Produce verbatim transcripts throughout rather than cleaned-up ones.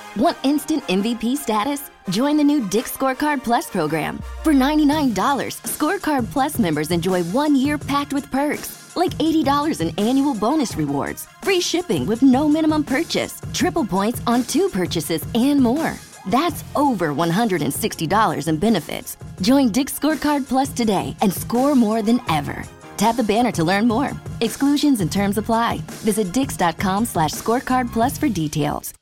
Want instant M V P status? Join the new Dick's Scorecard Plus program. For ninety-nine dollars, Scorecard Plus members enjoy one year packed with perks, like eighty dollars in annual bonus rewards, free shipping with no minimum purchase, triple points on two purchases, and more. That's over one hundred sixty dollars in benefits. Join Dick's Scorecard Plus today and score more than ever. Tap the banner to learn more. Exclusions and terms apply. Visit dix.com slash scorecard plus for details.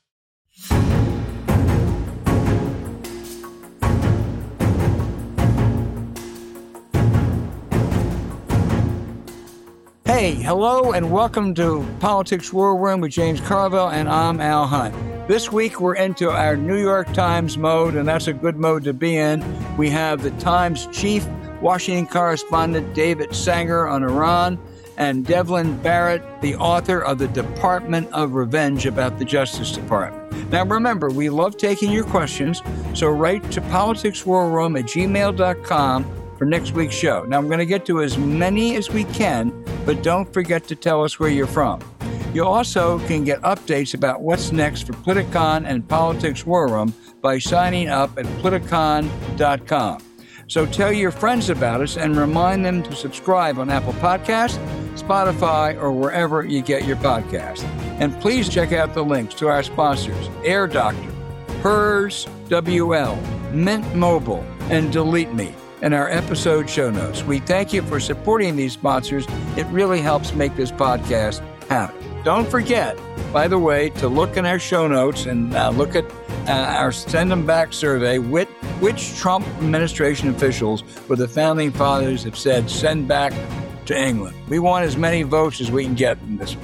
Hey, hello, and welcome to Politics War Room with James Carville, and I'm Al Hunt. This week, we're into our New York Times mode, and that's a good mode to be in. We have the Times chief Washington correspondent David Sanger on Iran, and Devlin Barrett, the author of The Department of Revenge about the Justice Department. Now, remember, we love taking your questions, so write to politicswarroom at gmail dot com for next week's show. Now, I'm going to get to as many as we can, but don't forget to tell us where you're from. You also can get updates about what's next for Politicon and Politics War Room by signing up at politicon dot com. So tell your friends about us and remind them to subscribe on Apple Podcasts, Spotify, or wherever you get your podcasts. And please check out the links to our sponsors, Air Doctor, Hers W L, Mint Mobile, and Delete Me in our episode show notes. We thank you for supporting these sponsors. It really helps make this podcast happen. Don't forget, by the way, to look in our show notes and uh, look at uh, our Send Them Back survey. Which, which Trump administration officials or the founding fathers have said send back to England? We want as many votes as we can get in this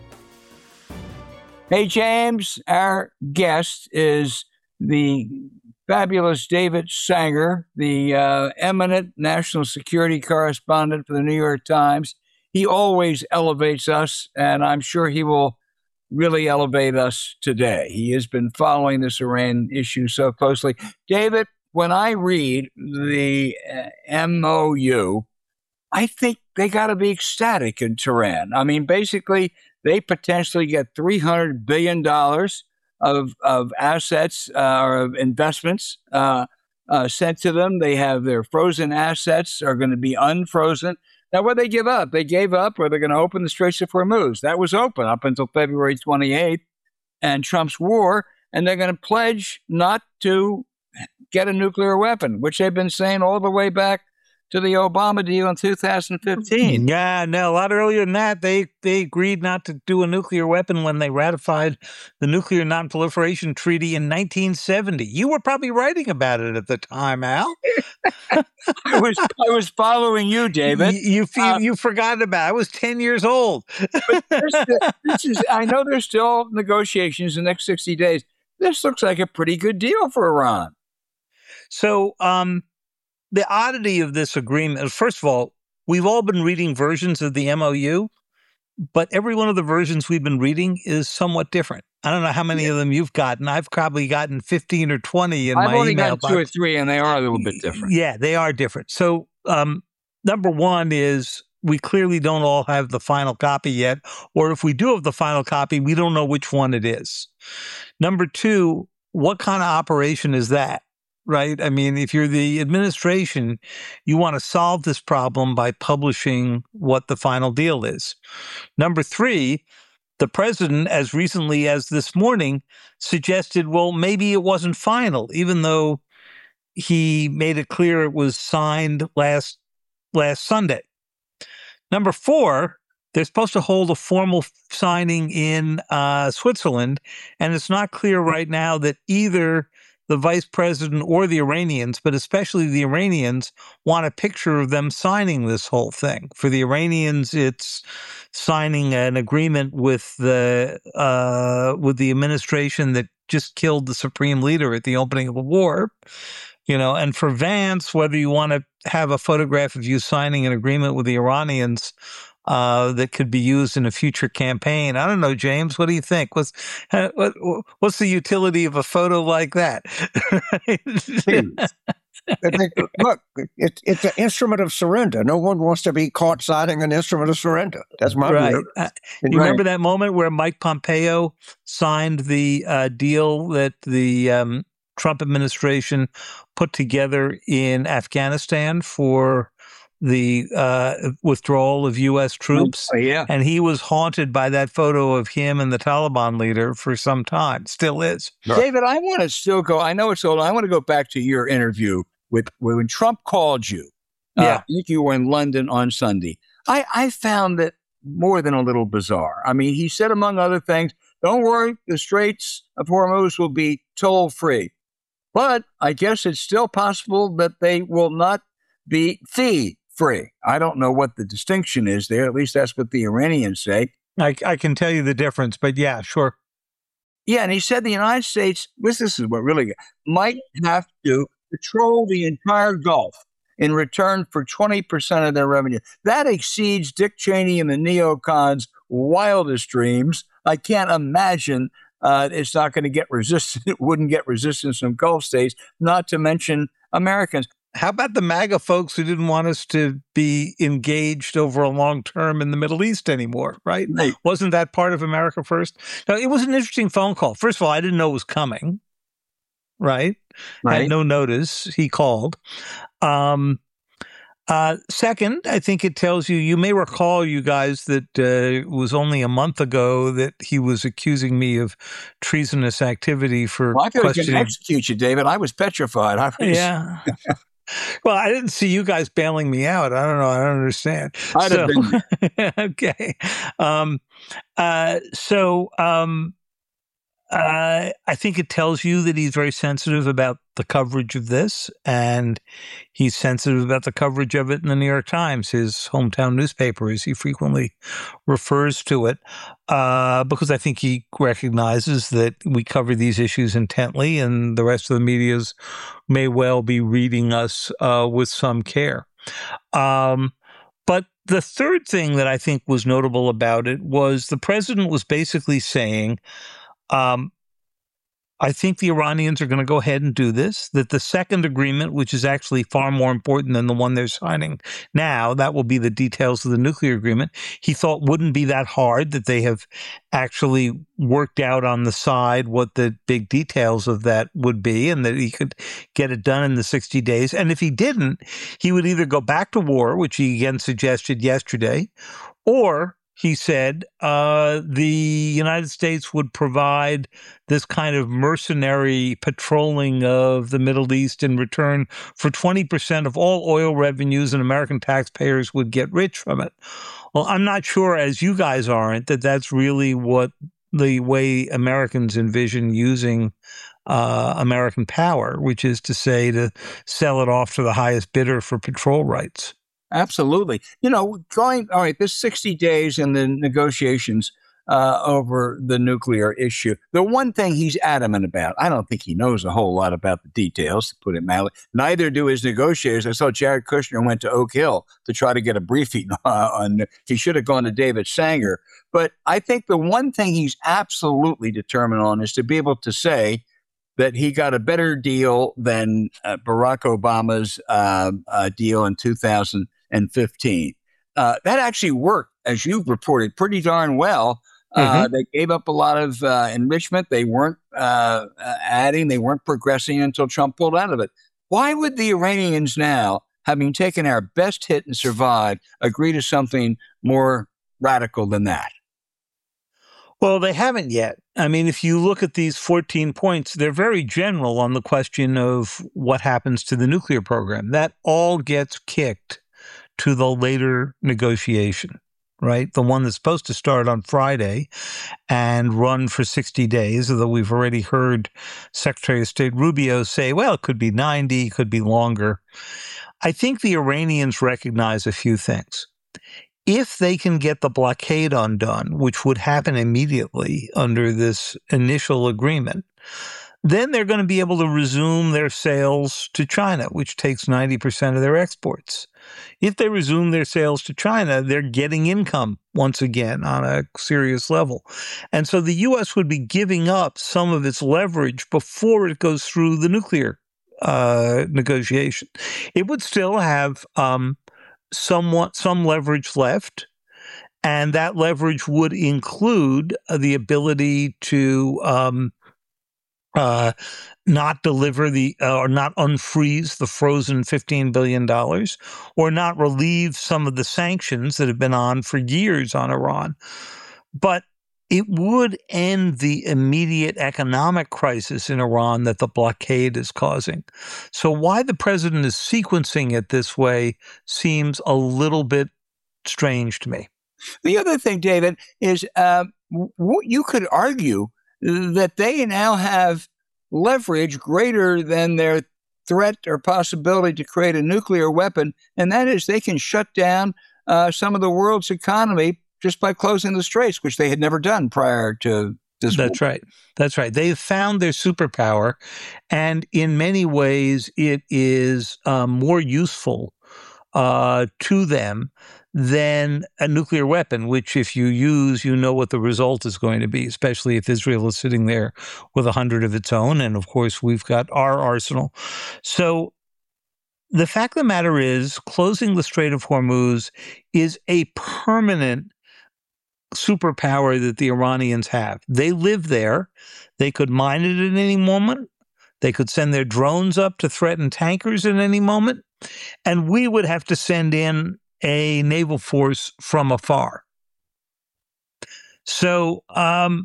one. Hey, James, our guest is the fabulous David Sanger, the uh, eminent national security correspondent for the New York Times. He always elevates us, and I'm sure he will really elevate us today. He has been following this Iran issue so closely. David, when I read the uh, M O U, I think they got to be ecstatic in Tehran. I mean, basically, they potentially get three hundred billion dollars of, of assets uh, or of investments uh, uh, sent to them. They have their frozen assets are going to be unfrozen. Now, what they give up? They gave up where they're going to open the Straits of Hormuz. That was open up until February twenty-eighth and Trump's war, and they're going to pledge not to get a nuclear weapon, which they've been saying all the way back to the Obama deal in two thousand fifteen. Yeah, no, a lot earlier than that. They they agreed not to do a nuclear weapon when they ratified the Nuclear Non-Proliferation Treaty in nineteen seventy. You were probably writing about it at the time, Al. I was I was following you, David. You you, uh, you forgot about it. I was ten years old. But this, this is, I know there's still negotiations in the next sixty days. This looks like a pretty good deal for Iran. So, um, the oddity of this agreement, first of all, we've all been reading versions of the M O U, but every one of the versions we've been reading is somewhat different. I don't know how many of them you've gotten. I've probably gotten fifteen or twenty in I've my email. I've only gotten box. two or three, and they are a little bit different. Yeah, they are different. So, um, number one is we clearly don't all have the final copy yet, or if we do have the final copy, we don't know which one it is. Number two, what kind of operation is that? Right? I mean, if you're the administration, you want to solve this problem by publishing what the final deal is. Number three, the president, as recently as this morning, suggested, well, maybe it wasn't final, even though he made it clear it was signed last last Sunday. Number four, they're supposed to hold a formal signing in uh, Switzerland, and it's not clear right now that either the vice president or the Iranians, but especially the Iranians, want a picture of them signing this whole thing. For the Iranians, it's signing an agreement with the uh, with the administration that just killed the supreme leader at the opening of the war. You know, and for Vance, whether you want to have a photograph of you signing an agreement with the Iranians uh, that could be used in a future campaign. I don't know, James. What do you think? What's what, what's the utility of a photo like that? I think, look, it, it's an instrument of surrender. No one wants to be caught signing an instrument of surrender. That's my right. view. Uh, you right. remember that moment where Mike Pompeo signed the uh, deal that the um, Trump administration put together in Afghanistan for the uh, withdrawal of U S troops? Oh, yeah. And he was haunted by that photo of him and the Taliban leader for some time. Still is. David, I want to still go. I know it's old. I want to go back to your interview with when Trump called you. Uh, Yeah. I think you were in London on Sunday. I, I found that more than a little bizarre. I mean, he said, among other things, don't worry, the Straits of Hormuz will be toll free. But I guess it's still possible that they will not be fee free. I don't know what the distinction is there. At least that's what the Iranians say. I, I can tell you the difference, but yeah, sure. Yeah, and he said the United States, this is what really might have to patrol the entire Gulf in return for twenty percent of their revenue. That exceeds Dick Cheney and the neocons' wildest dreams. I can't imagine uh, it's not going to get resistance. It wouldn't get resistance from Gulf states, not to mention Americans. How about the MAGA folks who didn't want us to be engaged over a long term in the Middle East anymore, right? Right. Wasn't that part of America First? Now, it was an interesting phone call. First of all, I didn't know it was coming, right? Right. Had no notice. He called. Um, uh, second, I think it tells you, you may recall, you guys, that uh, it was only a month ago that he was accusing me of treasonous activity for Well, I thought he was going to questioning. execute you, David. I was petrified. I was, Yeah. Well, I didn't see you guys bailing me out. I don't know. I don't understand. I'd have So, okay. Um, uh, so um, uh, I think it tells you that he's very sensitive about the coverage of this, and he's sensitive about the coverage of it in the New York Times, his hometown newspaper, as he frequently refers to it, uh, because I think he recognizes that we cover these issues intently, and the rest of the media's may well be reading us uh, with some care. Um, but the third thing that I think was notable about it was the president was basically saying, um, I think the Iranians are going to go ahead and do this, that the second agreement, which is actually far more important than the one they're signing now, that will be the details of the nuclear agreement, he thought wouldn't be that hard, that they have actually worked out on the side what the big details of that would be, and that he could get it done in the sixty days. And if he didn't, he would either go back to war, which he again suggested yesterday, or he said uh, the United States would provide this kind of mercenary patrolling of the Middle East in return for twenty percent of all oil revenues, and American taxpayers would get rich from it. Well, I'm not sure, as you guys aren't, that that's really what the way Americans envision using uh, American power, which is to say to sell it off to the highest bidder for patrol rights. Absolutely. You know, going, all right, this sixty days in the negotiations uh, over the nuclear issue. The one thing he's adamant about, I don't think he knows a whole lot about the details, to put it mildly. Neither do his negotiators. I saw Jared Kushner went to Oak Hill to try to get a briefing on, he should have gone to David Sanger. But I think the one thing he's absolutely determined on is to be able to say that he got a better deal than uh, Barack Obama's uh, uh, deal in two thousand fifteen. Uh, that actually worked, as you've reported, pretty darn well. Uh, mm-hmm. They gave up a lot of uh, enrichment. They weren't uh, uh, adding. They weren't progressing until Trump pulled out of it. Why would the Iranians now, having taken our best hit and survived, agree to something more radical than that? Well, they haven't yet. I mean, if you look at these fourteen points, they're very general on the question of what happens to the nuclear program. That all gets kicked to the later negotiation, right? The one that's supposed to start on Friday and run for sixty days, although we've already heard Secretary of State Rubio say, well, it could be ninety, could be longer. I think the Iranians recognize a few things. If they can get the blockade undone, which would happen immediately under this initial agreement, then they're going to be able to resume their sales to China, which takes ninety percent of their exports. If they resume their sales to China, they're getting income once again on a serious level. And so the U S would be giving up some of its leverage before it goes through the nuclear uh, negotiation. It would still have um, somewhat some leverage left, and that leverage would include the ability to um, uh, not deliver the uh, or not unfreeze the frozen fifteen billion dollars, or not relieve some of the sanctions that have been on for years on Iran. But it would end the immediate economic crisis in Iran that the blockade is causing. So why the president is sequencing it this way seems a little bit strange to me. The other thing, David, is uh, w- you could argue that they now have leverage greater than their threat or possibility to create a nuclear weapon, and that is they can shut down uh, some of the world's economy just by closing the straits, which they had never done prior to this. That's war. right. That's right. They've found their superpower, and in many ways, it is um, more useful uh, to them than a nuclear weapon, which if you use, you know what the result is going to be, especially if Israel is sitting there with a hundred of its own. And of course, we've got our arsenal. So the fact of the matter is, closing the Strait of Hormuz is a permanent superpower that the Iranians have. They live there. They could mine it at any moment. They could send their drones up to threaten tankers at any moment. And we would have to send in a naval force from afar. So um,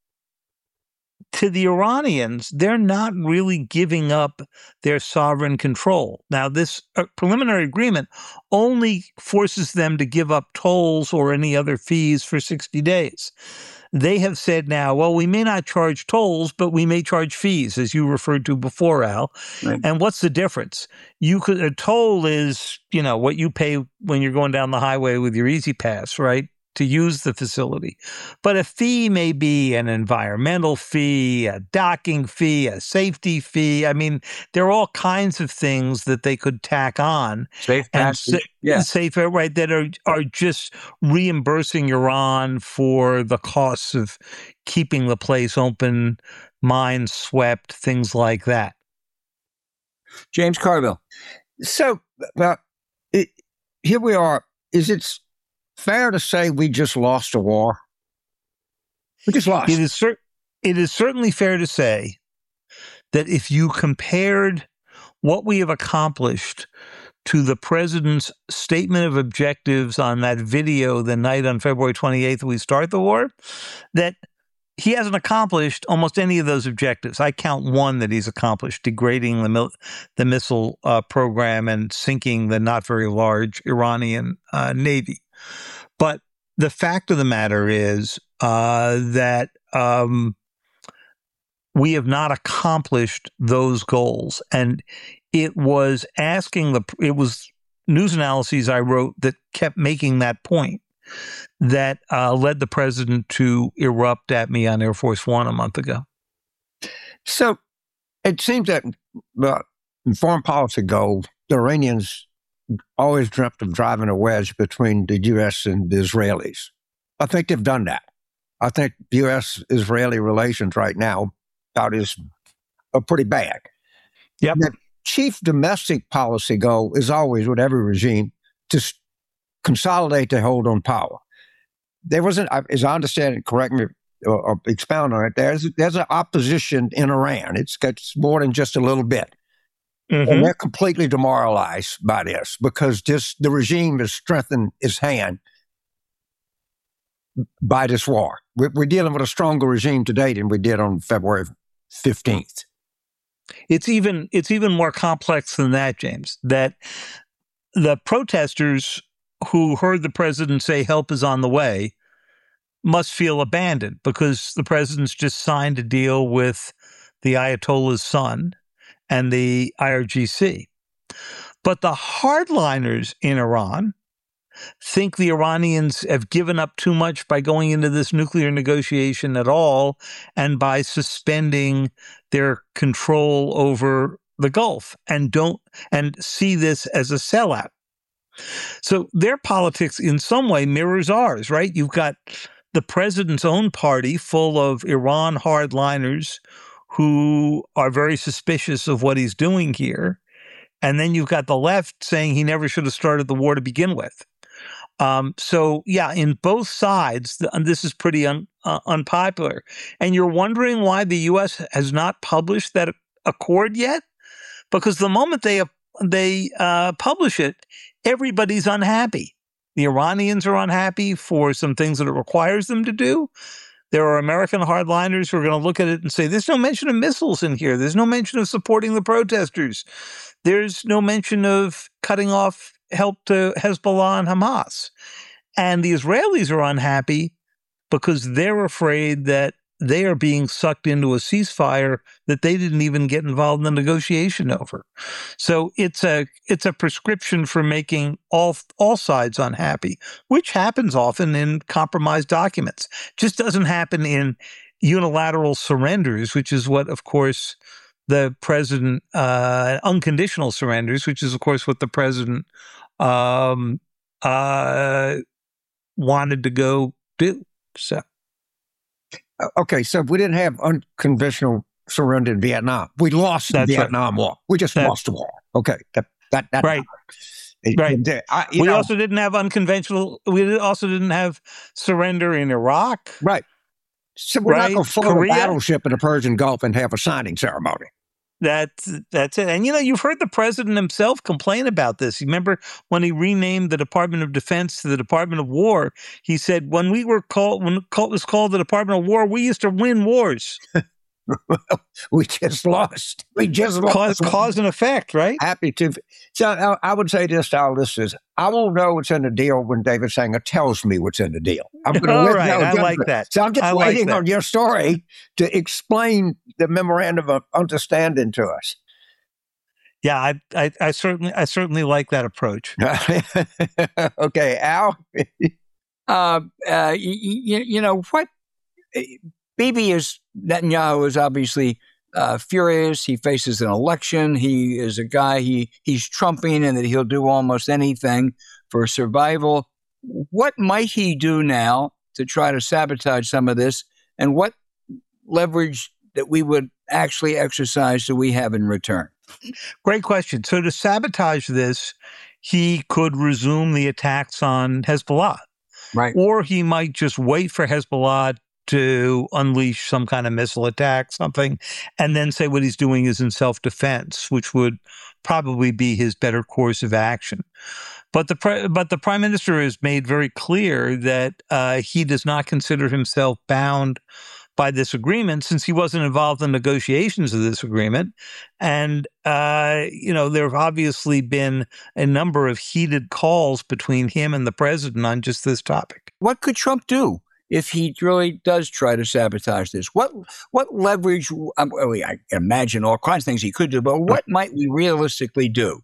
to the Iranians, they're not really giving up their sovereign control. Now, this uh, preliminary agreement only forces them to give up tolls or any other fees for sixty days. They have said now, well, we may not charge tolls, but we may charge fees, as you referred to before, Al. Right. And what's the difference? You could a toll is, you know, what you pay when you're going down the highway with your Easy Pass, right, to use the facility. But a fee may be an environmental fee, a docking fee, a safety fee. I mean, there are all kinds of things that they could tack on. Safe passage. Sa- yeah. Safe, right, that are, are just reimbursing Iran for the costs of keeping the place open, mines swept, things like that. James Carville. So, uh, it, here we are. Is it fair to say we just lost a war? We just lost. It is, cer- it is certainly fair to say that if you compared what we have accomplished to the president's statement of objectives on that video the night on February twenty-eighth we start the war, that he hasn't accomplished almost any of those objectives. I count one that he's accomplished: degrading the mil- the missile uh, program and sinking the not very large Iranian uh, navy. But the fact of the matter is uh, that um, we have not accomplished those goals. And it was asking the, it was news analyses I wrote that kept making that point that uh, led the president to erupt at me on Air Force One a month ago. So it seems that uh, in foreign policy goals, the Iranians always dreamt of driving a wedge between the U S and the Israelis. I think they've done that. I think U S-Israeli relations right now about is are pretty bad. Yep. The chief domestic policy goal is always, with every regime, to s- consolidate their hold on power. There wasn't, as I understand it, correct me or, or expound on it, there's, there's an opposition in Iran. It's got more than just a little bit. Mm-hmm. And they're completely demoralized by this because this, the regime has strengthened its hand by this war. We're, we're dealing with a stronger regime today than we did on February fifteenth. It's even it's even more complex than that, James, that the protesters who heard the president say help is on the way must feel abandoned because the president's just signed a deal with the Ayatollah's son and the I R G C. But the hardliners in Iran think the Iranians have given up too much by going into this nuclear negotiation at all and by suspending their control over the Gulf and don't and see this as a sellout. So their politics in some way mirrors ours, right? You've got the president's own party full of Iran hardliners who are very suspicious of what he's doing here. And then you've got the left saying he never should have started the war to begin with. Um, so, yeah, in both sides, and this is pretty un, uh, unpopular. And you're wondering why the U S has not published that accord yet? Because the moment they they uh, publish it, everybody's unhappy. The Iranians are unhappy for some things that it requires them to do. There are American hardliners who are going to look at it and say, there's no mention of missiles in here. There's no mention of supporting the protesters. There's no mention of cutting off help to Hezbollah and Hamas. And the Israelis are unhappy because they're afraid that they are being sucked into a ceasefire that they didn't even get involved in the negotiation over. So it's a it's a prescription for making all all sides unhappy, which happens often in compromise documents. Just doesn't happen in unilateral surrenders, which is what, of course, the president uh, unconditional surrenders, which is, of course, what the president um, uh, wanted to go do. So. Okay, so we didn't have unconventional surrender in Vietnam. We lost That's the Vietnam right. War. We just That's, lost the war. Okay, that that that right, it, right. It, I, we know, also didn't have unconventional. We also didn't have surrender in Iraq. Right. So we're right? not going to float Korea. a battleship in the Persian Gulf and have a signing ceremony. That's that's it. And, you know, you've heard the president himself complain about this. You remember when he renamed the Department of Defense to the Department of War, he said, when we were called, when it was called the Department of War, we used to win wars. we just lost. We just lost. Cause, cause and effect, right? Happy to. So I, I would say this to our listeners. I won't know what's in the deal when David Sanger tells me what's in the deal. I'm going to All let right, know. I like that. So I'm just I waiting like on your story to explain the memorandum of understanding to us. Yeah, I, I, I certainly, I certainly like that approach. Okay, Al. uh, uh, you, you know what? Bibi is Netanyahu is obviously uh, furious. He faces an election. He is a guy. He he's trumping, and that he'll do almost anything for survival. What might he do now to try to sabotage some of this? And what leverage that we would actually exercise do we have in return? Great question. So to sabotage this, he could resume the attacks on Hezbollah. Right. Or he might just wait for Hezbollah to unleash some kind of missile attack, something, and then say what he's doing is in self-defense, which would probably be his better course of action. But the pre- but the prime minister has made very clear that uh, he does not consider himself bound by this agreement, since he wasn't involved in negotiations of this agreement. And, uh, you know, there have obviously been a number of heated calls between him and the president on just this topic. What could Trump do if he really does try to sabotage this? What what leverage? Um, I imagine all kinds of things he could do, but what might we realistically do?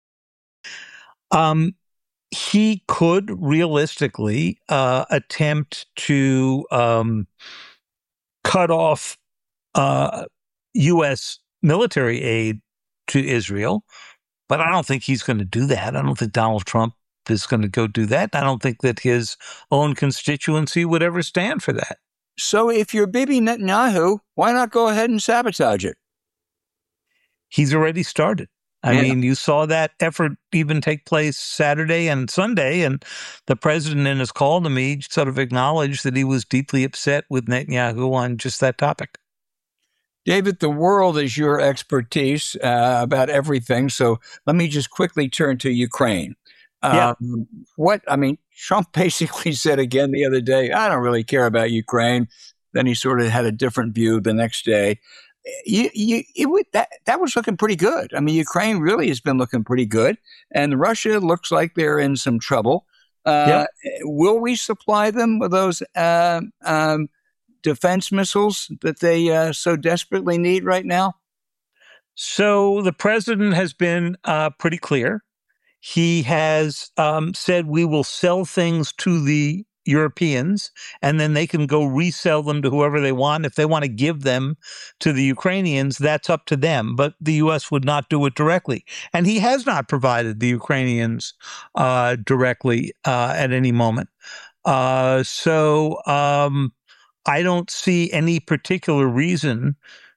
Um, he could realistically uh, attempt to um, cut off uh, U S military aid to Israel, but I don't think he's going to do that. I don't think Donald Trump is going to go do that. I don't think that his own constituency would ever stand for that. So if you're Bibi Netanyahu, why not go ahead and sabotage it? He's already started. I Yeah. mean, you saw that effort even take place Saturday and Sunday, and the president in his call to me sort of acknowledged that he was deeply upset with Netanyahu on just that topic. David, the world is your expertise uh, about everything. So let me just quickly turn to Ukraine. Yeah. Um, what, I mean, Trump basically said again the other day, I don't really care about Ukraine. Then he sort of had a different view the next day. You, you, it would, that, that was looking pretty good. I mean, Ukraine really has been looking pretty good. And Russia looks like they're in some trouble. Uh, will we supply them with those uh, um, defense missiles that they uh, so desperately need right now? So the president has been uh, pretty clear. He has um, said we will sell things to the Europeans, and then they can go resell them to whoever they want. If they want to give them to the Ukrainians, that's up to them. But the U S would not do it directly. And he has not provided the Ukrainians uh, directly uh, at any moment. Uh, so um, I don't see any particular reason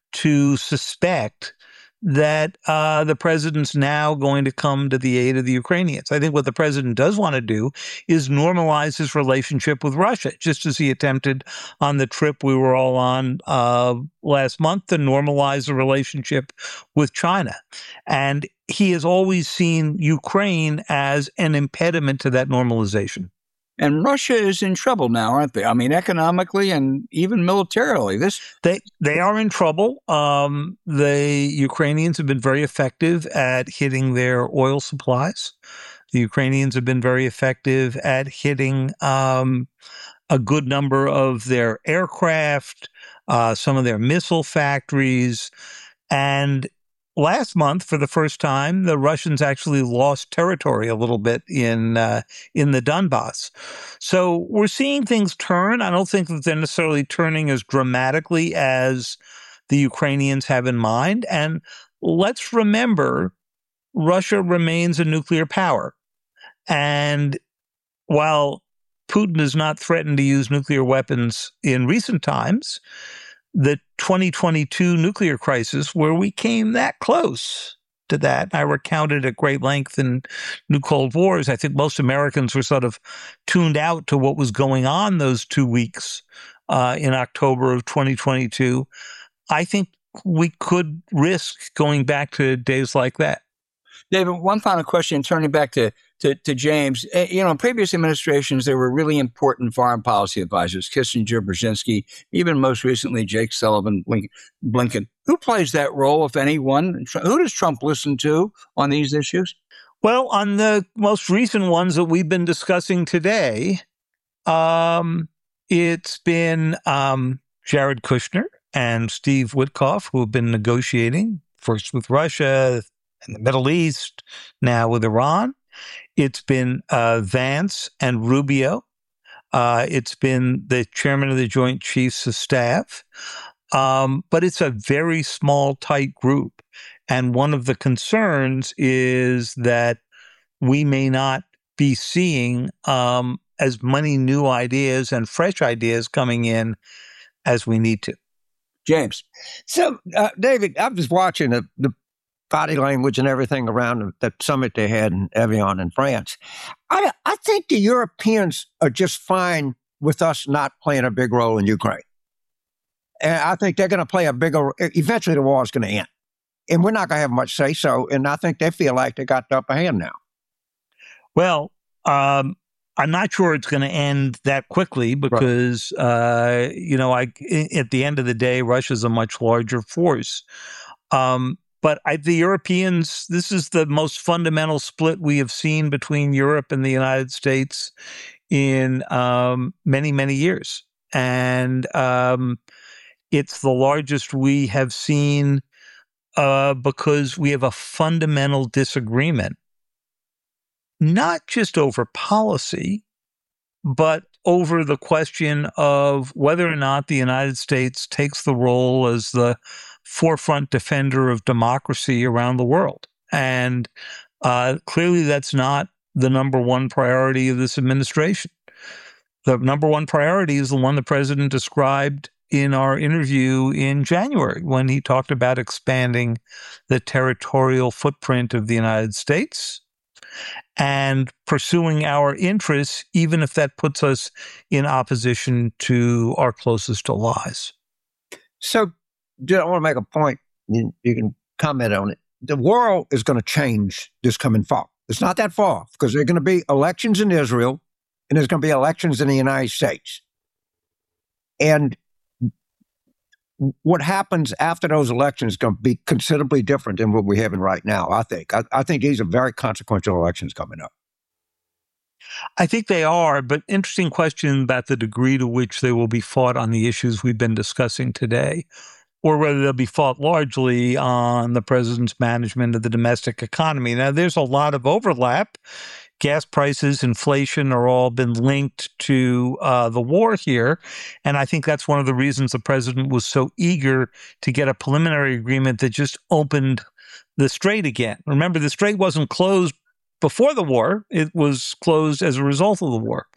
to suspect that uh, the president's now going to come to the aid of the Ukrainians. I think what the president does want to do is normalize his relationship with Russia, just as he attempted on the trip we were all on uh, last month to normalize the relationship with China. And he has always seen Ukraine as an impediment to that normalization. And Russia is in trouble now, aren't they? I mean, economically and even militarily. This they they are in trouble. Um, the Ukrainians have been very effective at hitting their oil supplies. The Ukrainians have been very effective at hitting um, a good number of their aircraft, uh, some of their missile factories, and last month, for the first time, the Russians actually lost territory a little bit in uh, in the Donbass. So we're seeing things turn. I don't think that they're necessarily turning as dramatically as the Ukrainians have in mind. And let's remember, Russia remains a nuclear power. And while Putin has not threatened to use nuclear weapons in recent times, the twenty twenty-two nuclear crisis, where we came that close to that, I recounted at great length in New Cold Wars. I think most Americans were sort of tuned out to what was going on those two weeks uh, in October of twenty twenty-two. I think we could risk going back to days like that. David, one final question, turning back to, to, to James. Uh, you know, in previous administrations, there were really important foreign policy advisors, Kissinger, Brzezinski, even most recently, Jake Sullivan, Blinken. Who plays that role, if anyone? Who does Trump listen to on these issues? Well, on the most recent ones that we've been discussing today, um, it's been um, Jared Kushner and Steve Witkoff, who have been negotiating, first with Russia, in the Middle East, now with Iran. It's been uh, Vance and Rubio. Uh, it's been the chairman of the Joint Chiefs of Staff. Um, but it's a very small, tight group. And one of the concerns is that we may not be seeing um, as many new ideas and fresh ideas coming in as we need to. James. So, uh, David, I was watching the, the body language and everything around that summit they had in Evian in France. I, I think the Europeans are just fine with us not playing a big role in Ukraine. And I think they're going to play a bigger, eventually the war is going to end. And we're not going to have much say so. And I think they feel like they got the upper hand now. Well, um, I'm not sure it's going to end that quickly because, right. uh, you know, I, at the end of the day, Russia's a much larger force. Um, But I, the Europeans, this is the most fundamental split we have seen between Europe and the United States in um, many, many years. And um, it's the largest we have seen uh, because we have a fundamental disagreement, not just over policy, but over the question of whether or not the United States takes the role as the forefront defender of democracy around the world. And uh, clearly that's not the number one priority of this administration. The number one priority is the one the president described in our interview in January when he talked about expanding the territorial footprint of the United States and pursuing our interests, even if that puts us in opposition to our closest allies. So, I want to make a point. You, you can comment on it. The world is going to change this coming fall. It's not that far because there are going to be elections in Israel and there's going to be elections in the United States. And what happens after those elections is going to be considerably different than what we're having right now, I think. I, I think these are very consequential elections coming up. I think they are, but interesting question about the degree to which they will be fought on the issues we've been discussing today, or whether they'll be fought largely on the president's management of the domestic economy. Now, there's a lot of overlap. Gas prices, inflation are all been linked to uh, the war here. And I think that's one of the reasons the president was so eager to get a preliminary agreement that just opened the strait again. Remember, the strait wasn't closed before the war. It was closed as a result of the war.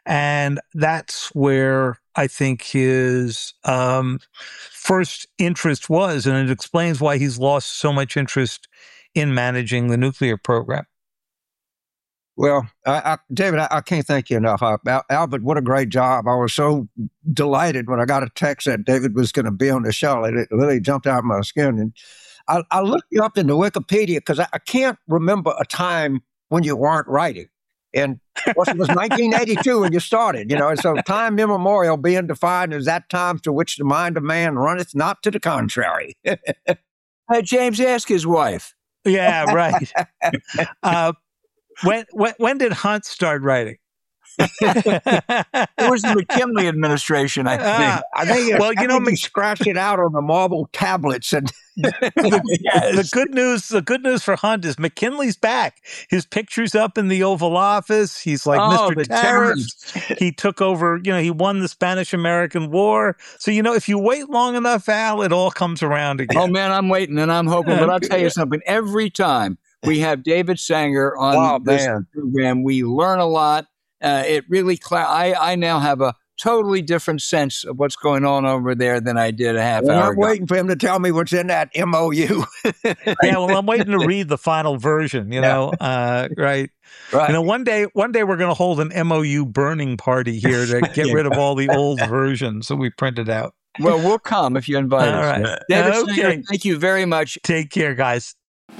And that's where I think his um, first interest was, and it explains why he's lost so much interest in managing the nuclear program. Well, I, I, David, I, I can't thank you enough. I, Al, Albert, what a great job. I was so delighted when I got a text that David was going to be on the show. It, it really jumped out of my skin. And I, I looked you up into Wikipedia because I, I can't remember a time when you weren't writing. And of course, it was nineteen eighty-two when you started, you know, and so time immemorial being defined as that time to which the mind of man runneth not to the contrary. uh, James, ask his wife. Yeah, right. uh, when, when when did Hunt start writing? It was the McKinley administration, I think. Ah, I think it, well, you I know, think he scratched it out on the marble tablets. And the, Yes. the good news, the good news for Hunt is McKinley's back. His picture's up in the Oval Office. He's like Oh, Mister the Tariff. He took over. You know, he won the Spanish-American War. So you know, if you wait long enough, Al, it all comes around again. Oh, man, I'm waiting and I'm hoping. But I'll tell you something. Every time we have David Sanger on Wow, this man. program, we learn a lot. Uh, it really, cl- I, I now have a totally different sense of what's going on over there than I did a half well, hour I'm ago. waiting for him to tell me what's in that M O U. Yeah, well, I'm waiting to read the final version. You know, uh, right? Right. You know, one day, one day we're going to hold an M O U burning party here to get Yeah. rid of all the old versions that we printed out. Well, we'll come if you invite All us. right. David Okay. Sanger, thank you very much. Take care, guys.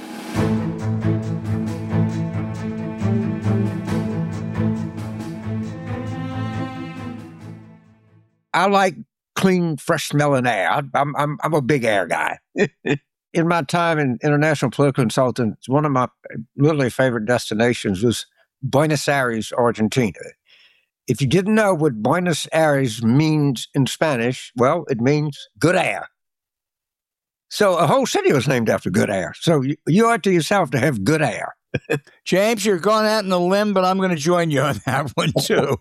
I like clean, fresh smelling air. I, I'm, I'm, I'm a big air guy. In my time in international political consultant, one of my literally favorite destinations was Buenos Aires, Argentina. If you didn't know what Buenos Aires means in Spanish, well, it means good air. So a whole city was named after good air. So you, you owe it to yourself to have good air. James, you're going out on a limb, but I'm going to join you on that one, too.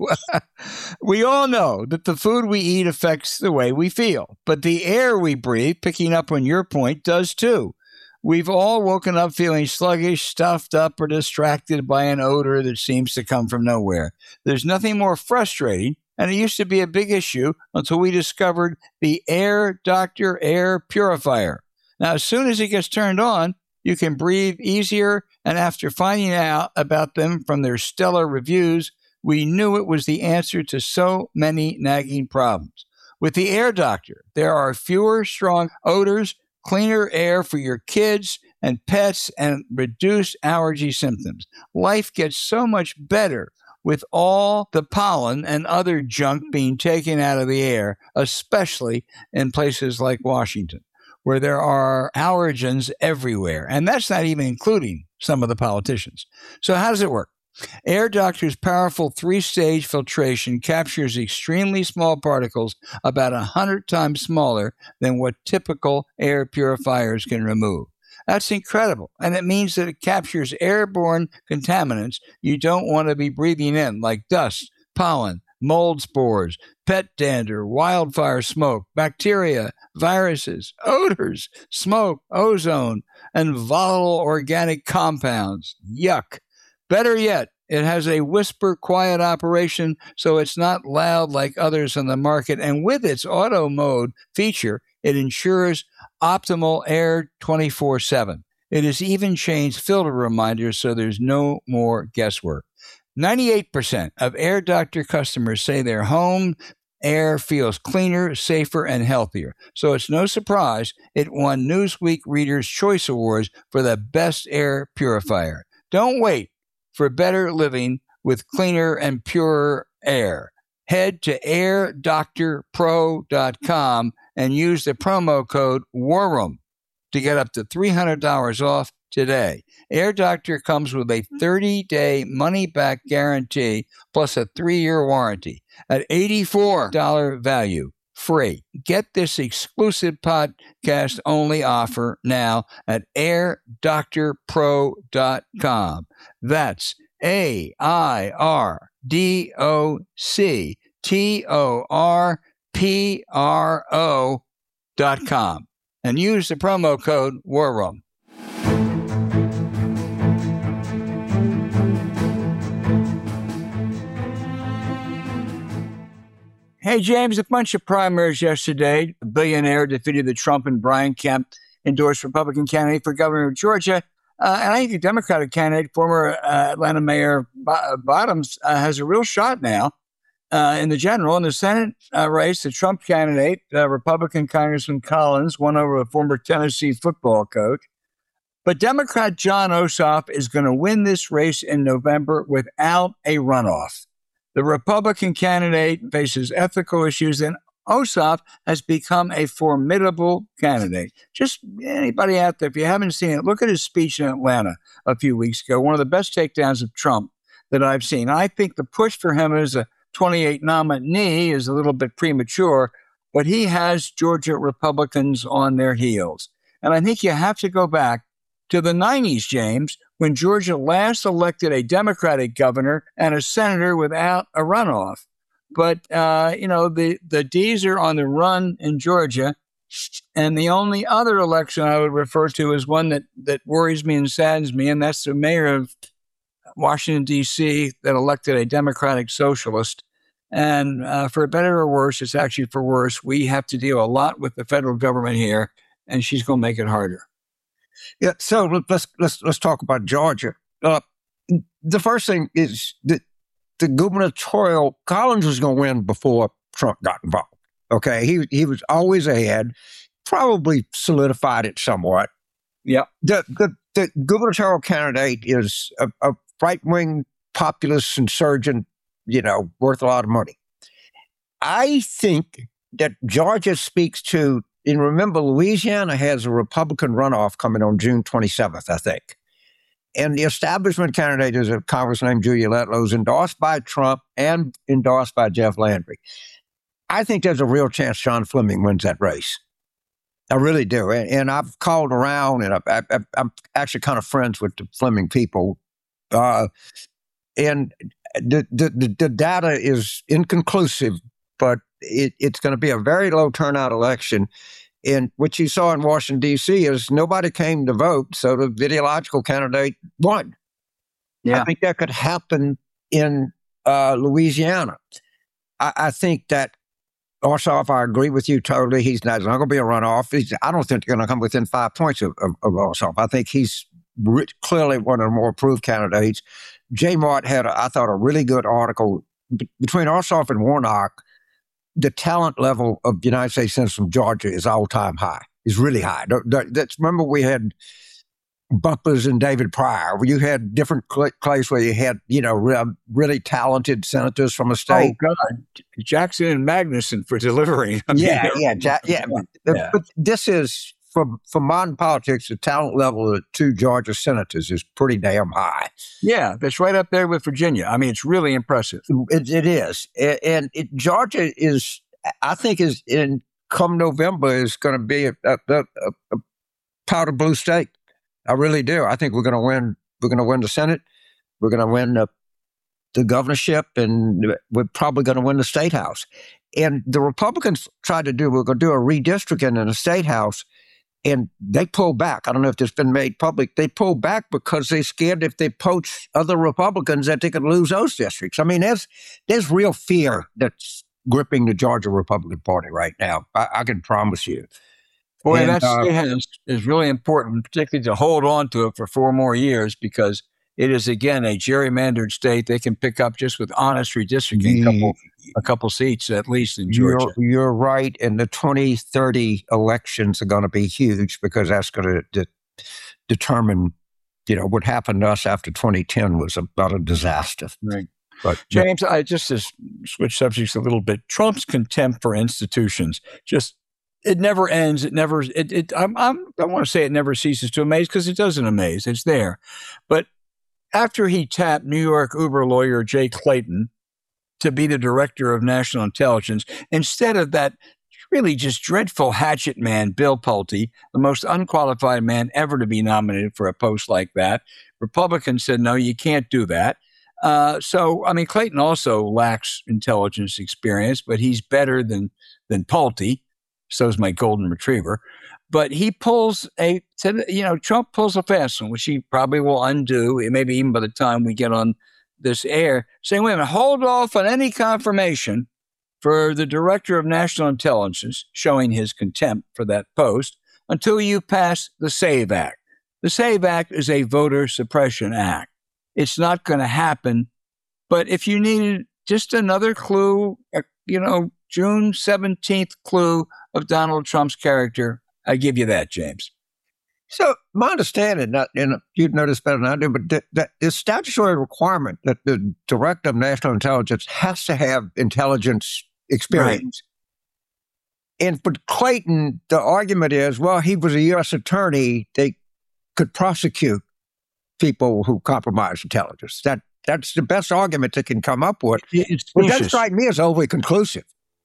We all know that the food we eat affects the way we feel, but the air we breathe, picking up on your point, does too. We've all woken up feeling sluggish, stuffed up, or distracted by an odor that seems to come from nowhere. There's nothing more frustrating, and it used to be a big issue until we discovered the Air Doctor Air Purifier. Now, as soon as it gets turned on, you can breathe easier, and after finding out about them from their stellar reviews, we knew it was the answer to so many nagging problems. With the Air Doctor, there are fewer strong odors, cleaner air for your kids and pets, and reduced allergy symptoms. Life gets so much better with all the pollen and other junk being taken out of the air, especially in places like Washington, where there are allergens everywhere. And that's not even including some of the politicians. So how does it work? Air Doctor's powerful three-stage filtration captures extremely small particles about one hundred times smaller than what typical air purifiers can remove. That's incredible. And it means that it captures airborne contaminants you don't want to be breathing in, like dust, pollen, mold spores, pet dander, wildfire smoke, bacteria, viruses, odors, smoke, ozone, and volatile organic compounds. Yuck. Better yet, it has a whisper quiet operation, so it's not loud like others on the market. And with its auto mode feature, it ensures optimal air twenty-four seven. It has even changed filter reminders, so there's no more guesswork. ninety-eight percent of Air Doctor customers say their home air feels cleaner, safer, and healthier. So it's no surprise it won Newsweek Reader's Choice Awards for the best air purifier. Don't wait for better living with cleaner and purer air. Head to air doctor pro dot com and use the promo code WARROOM to get up to three hundred dollars off today. Air Doctor comes with a thirty-day money-back guarantee plus a three-year warranty at eighty-four dollars value. Free. Get this exclusive podcast-only offer now at air doctor pro dot com. That's A I R D O C T O R P R O dot com. And use the promo code WARROOM. Hey, James, a bunch of primaries yesterday. A billionaire defeated the Trump and Brian Kemp endorsed Republican candidate for governor of Georgia. Uh, and I think the Democratic candidate, former uh, Atlanta Mayor Bottoms, uh, has a real shot now uh, in the general. In the Senate uh, race, the Trump candidate, uh, Republican Congressman Collins, won over a former Tennessee football coach. But Democrat Jon Ossoff is going to win this race in November without a runoff. The Republican candidate faces ethical issues, and Ossoff has become a formidable candidate. Just anybody out there, if you haven't seen it, look at his speech in Atlanta a few weeks ago, one of the best takedowns of Trump that I've seen. I think the push for him as a twenty-eight nominee is a little bit premature, but he has Georgia Republicans on their heels. And I think you have to go back to the nineties, James, when Georgia last elected a Democratic governor and a senator without a runoff. But, uh, you know, the, the D's are on the run in Georgia. And the only other election I would refer to is one that, that worries me and saddens me, and that's the mayor of Washington, D C, that elected a Democratic socialist. And uh, for better or worse, it's actually for worse. We have to deal a lot with the federal government here, and she's going to make it harder. Yeah, so let's let's let's talk about Georgia. Uh, the first thing is that the gubernatorial Collins was going to win before Trump got involved. Okay, he he was always ahead, probably solidified it somewhat. Yeah, the the, the gubernatorial candidate is a, a right wing populist insurgent, you know, worth a lot of money. I think that Georgia speaks to. And remember, Louisiana has a Republican runoff coming on June twenty-seventh, I think. And the establishment candidate is a Congress named Julia Letlow, who's endorsed by Trump and endorsed by Jeff Landry. I think there's a real chance John Fleming wins that race. I really do. And, and I've called around, and I, I, I'm actually kind of friends with the Fleming people. Uh, and the, the, the data is inconclusive, but it, it's going to be a very low turnout election. And what you saw in Washington, D C is nobody came to vote, so the ideological candidate won. Yeah. I think that could happen in uh, Louisiana. I, I think that Ossoff, I agree with you totally. He's not, not going to be a runoff. He's, I don't think they're going to come within five points of, of, of Ossoff. I think he's re- clearly one of the more approved candidates. J. Mart had, a, I thought, a really good article B- between Ossoff and Warnock. The talent level of the United States Senators from Georgia is all-time high. It's really high. That's, remember, we had Bumpers and David Pryor. You had different places where you had, you know, re- really talented senators from a state. Oh, God. Jackson and Magnuson for delivering. I mean, yeah, yeah, ja- yeah. yeah. But this is, for, for modern politics, the talent level of the two Georgia senators is pretty damn high. Yeah, that's right up there with Virginia. I mean, it's really impressive. It, it is. And it, Georgia is, I think, is in come November is going to be a, a, a, a powder blue state. I really do. I think we're going to win. We're going to win the Senate. We're going to win the, the governorship, and we're probably going to win the state house. And the Republicans tried to do, we're going to do a redistricting in the state house. And they pulled back. I don't know if this has been made public. They pulled back because they're scared if they poach other Republicans that they could lose those districts. I mean, there's there's real fear that's gripping the Georgia Republican Party right now. I, I can promise you. Boy, and, that uh, is, is really important, particularly to hold on to it for four more years, because it is, again, a gerrymandered state. They can pick up just with honest redistricting a couple, a couple seats at least in Georgia. You're, you're right. And the twenty thirty elections are going to be huge because that's going to de- determine, you know, what happened to us after twenty ten was about a disaster. Right. But James, I just to switch subjects a little bit. Trump's contempt for institutions just it never ends. It never. It. it I'm, I'm, I don't want to say it never ceases to amaze because it doesn't amaze. It's there, but after he tapped New York Uber lawyer Jay Clayton to be the director of national intelligence, instead of that really just dreadful hatchet man, Bill Pulte, the most unqualified man ever to be nominated for a post like that, Republicans said, no, you can't do that. Uh, so, I mean, Clayton also lacks intelligence experience, but he's better than, than Pulte. So's my golden retriever. But he pulls a, you know, Trump pulls a fast one, which he probably will undo, maybe even by the time we get on this air, saying, wait a minute, hold off on any confirmation for the Director of National Intelligence, showing his contempt for that post, until you pass the SAVE Act. The SAVE Act is a voter suppression act. It's not going to happen. But if you needed just another clue, you know, June seventeenth clue of Donald Trump's character, I give you that, James. So my understanding, not, and you'd know this better than I do, but that, that the statutory requirement that the Director of National Intelligence has to have intelligence experience. Right. And for Clayton, the argument is, well, he was a U S attorney. They could prosecute people who compromise intelligence. That That's the best argument they can come up with. It's but that strikes me as overly conclusive.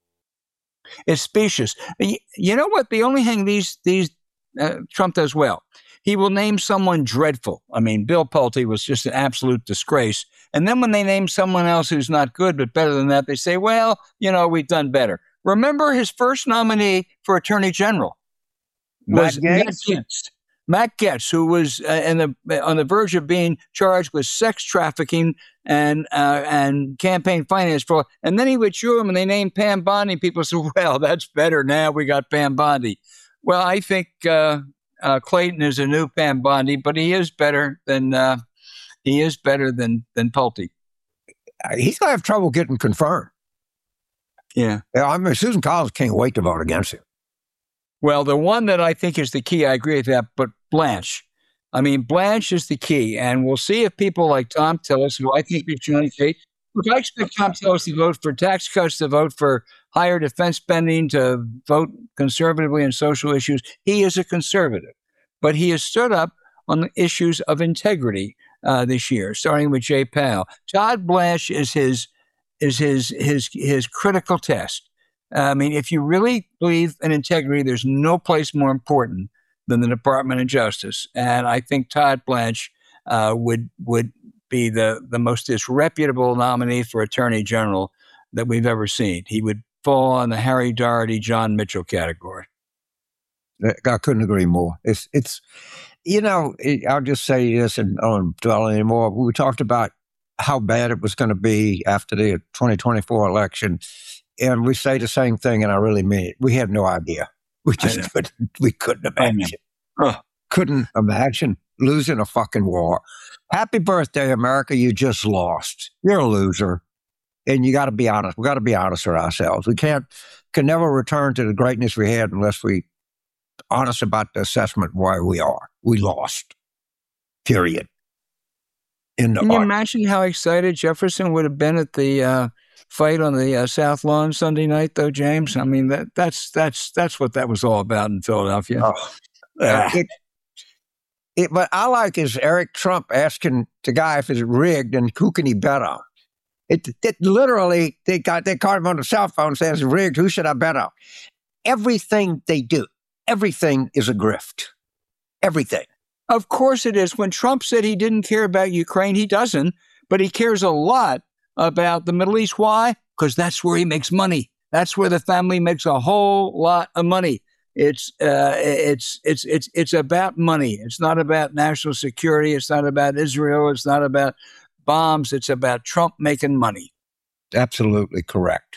It's specious. You know what? The only thing these these uh, Trump does well, he will name someone dreadful. I mean, Bill Pulte was just an absolute disgrace. And then when they name someone else who's not good but better than that, they say, well, you know, we've done better. Remember his first nominee for Attorney General was Matt Gaetz. Matt Gaetz, who was uh, in the, on the verge of being charged with sex trafficking and uh, and campaign finance fraud. And then he withdrew him and they named Pam Bondi. People said, well, that's better. Now we got Pam Bondi. Well, I think uh, uh, Clayton is a new Pam Bondi, but he is better than uh, he is better than than Pulte. He's going to have trouble getting confirmed. Yeah. yeah. I mean, Susan Collins can't wait to vote against him. Well, the one that I think is the key, I agree with that, but Blanche. I mean, Blanche is the key, and we'll see if people like Tom Tillis, who I think is Johnny Tate, look, I expect Tom Tillis to vote for tax cuts, to vote for higher defense spending, to vote conservatively on social issues. He is a conservative, but he has stood up on the issues of integrity uh, this year, starting with Jay Powell. Todd Blanche is his is his his his critical test. I mean, if you really believe in integrity, there's no place more important than the Department of Justice. And I think Todd Blanche uh, would would be the, the most disreputable nominee for Attorney General that we've ever seen. He would fall on the Harry Doherty, John Mitchell category. I couldn't agree more. It's, it's you know, it, I'll just say this and I don't dwell anymore. We talked about how bad it was going to be after the twenty twenty-four election. And we say the same thing, and I really mean it. We had no idea. We just couldn't, we couldn't imagine. Huh. Couldn't imagine losing a fucking war. Happy birthday, America. You just lost. You're a loser. And you got to be honest. We got to be honest with ourselves. We can't, can never return to the greatness we had unless we honest about the assessment why we are. We lost. Period. In the Can you art. imagine how excited Jefferson would have been at the uh, fight on the uh, South Lawn Sunday night, though, James? I mean, that that's that's that's what that was all about in Philadelphia. Oh. Uh, it, it, but I like is Eric Trump asking the guy if it's rigged and who can he bet on? It, it literally, they got they caught him on the cell phone saying it's rigged. Who should I bet on? Everything they do, everything is a grift. Everything. Of course it is. When Trump said he didn't care about Ukraine, he doesn't, but he cares a lot about the Middle East. Why? Because that's where he makes money. That's where the family makes a whole lot of money. It's uh, it's it's it's it's about money. It's not about national security. It's not about Israel. It's not about bombs. It's about Trump making money. Absolutely correct.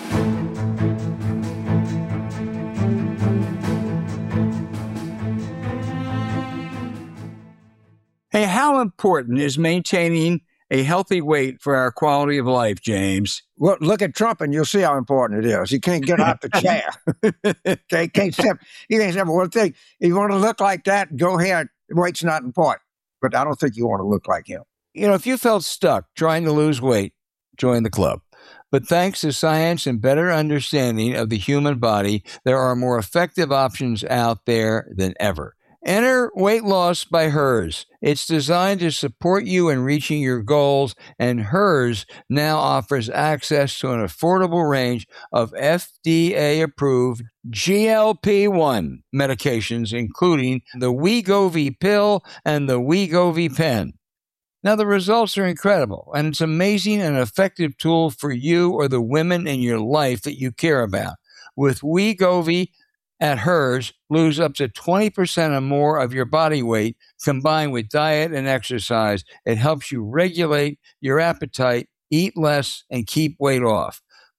Hey, how important is maintaining a healthy weight for our quality of life, James? Well, look at Trump and you'll see how important it is. He can't get out the chair. He can't step, he can't step one thing. If you want to look like that, go ahead. Weight's not important. But I don't think you want to look like him. You know, if you felt stuck trying to lose weight, join the club. But thanks to science and better understanding of the human body, there are more effective options out there than ever. Enter Weight Loss by Hers. It's designed to support you in reaching your goals, and Hers now offers access to an affordable range of F D A-approved G L P one medications, including the Wegovy pill and the Wegovy pen. Now, the results are incredible, and it's an amazing and effective tool for you or the women in your life that you care about. With Wegovy at Hers, lose up to twenty percent or more of your body weight combined with diet and exercise. It helps you regulate your appetite, eat less, and keep weight off.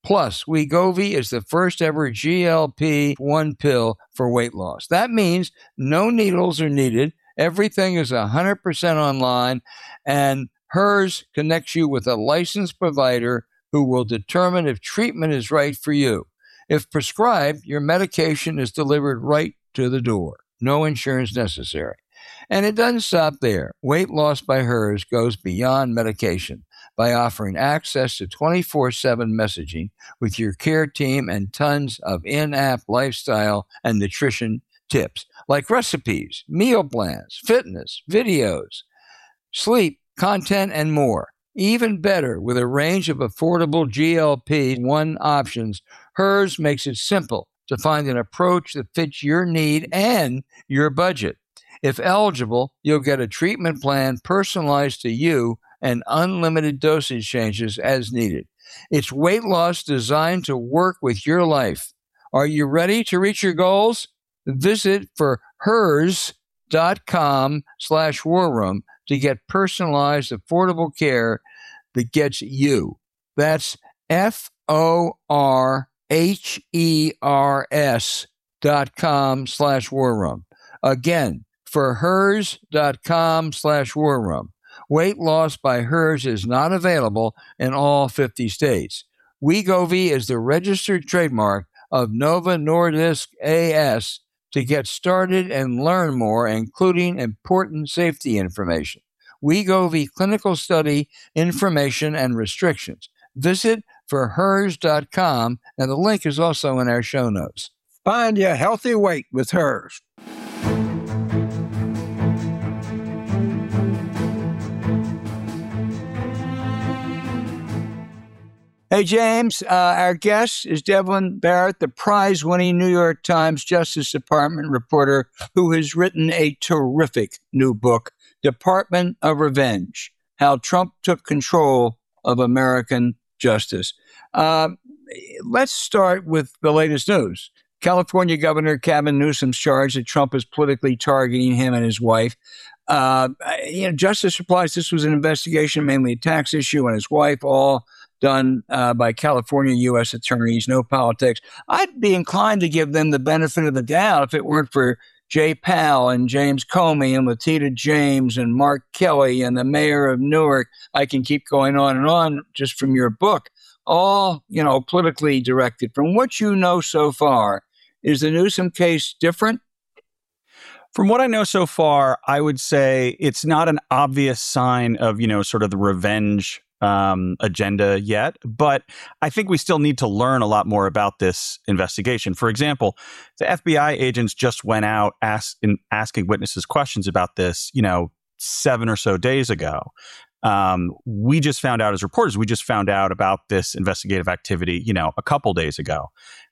Plus, Wegovy is the first ever G L P one pill for weight loss. That means no needles are needed. Everything is one hundred percent online, and Hers connects you with a licensed provider who will determine if treatment is right for you. If prescribed, your medication is delivered right to the door. No insurance necessary. And it doesn't stop there. Weight Loss by Hers goes beyond medication by offering access to twenty-four seven messaging with your care team and tons of in-app lifestyle and nutrition tips like recipes, meal plans, fitness, videos, sleep, content, and more. Even better, with a range of affordable G L P one options, Hers makes it simple to find an approach that fits your need and your budget. If eligible, you'll get a treatment plan personalized to you and unlimited dosage changes as needed. It's weight loss designed to work with your life. Are you ready to reach your goals? Visit for hers.com slash war room to get personalized, affordable care that gets you. That's F O R H E R S dot com slash war room. Again, for hers.com slash war room. Weight Loss by Hers is not available in all fifty states. Wegovy is the registered trademark of Novo Nordisk A S. To get started and learn more, including important safety information, Wegovy clinical study information and restrictions. Visit for hers dot com, and the link is also in our show notes. Find your healthy weight with Hers. Hey, James, uh, our guest is Devlin Barrett, the prize-winning New York Times Justice Department reporter who has written a terrific new book, Department of Revenge, How Trump Took Control of American Justice. Uh, let's start with the latest news. California Governor Gavin Newsom's charged that Trump is politically targeting him and his wife. Uh, you know, Justice replies this was an investigation, mainly a tax issue, and his wife, all done uh, by California U S attorneys, no politics. I'd be inclined to give them the benefit of the doubt if it weren't for Jay Powell and James Comey and Letitia James and Mark Kelly and the mayor of Newark. I can keep going on and on just from your book, all, you know, politically directed. From what you know so far, is the Newsom case different? From what I know so far, I would say it's not an obvious sign of, you know, sort of the revenge um, agenda yet, but I think we still need to learn a lot more about this investigation. For example, the F B I agents just went out ask, in asking witnesses questions about this, you know, seven or so days ago. Um, we just found out as reporters, we just found out about this investigative activity, you know, a couple days ago.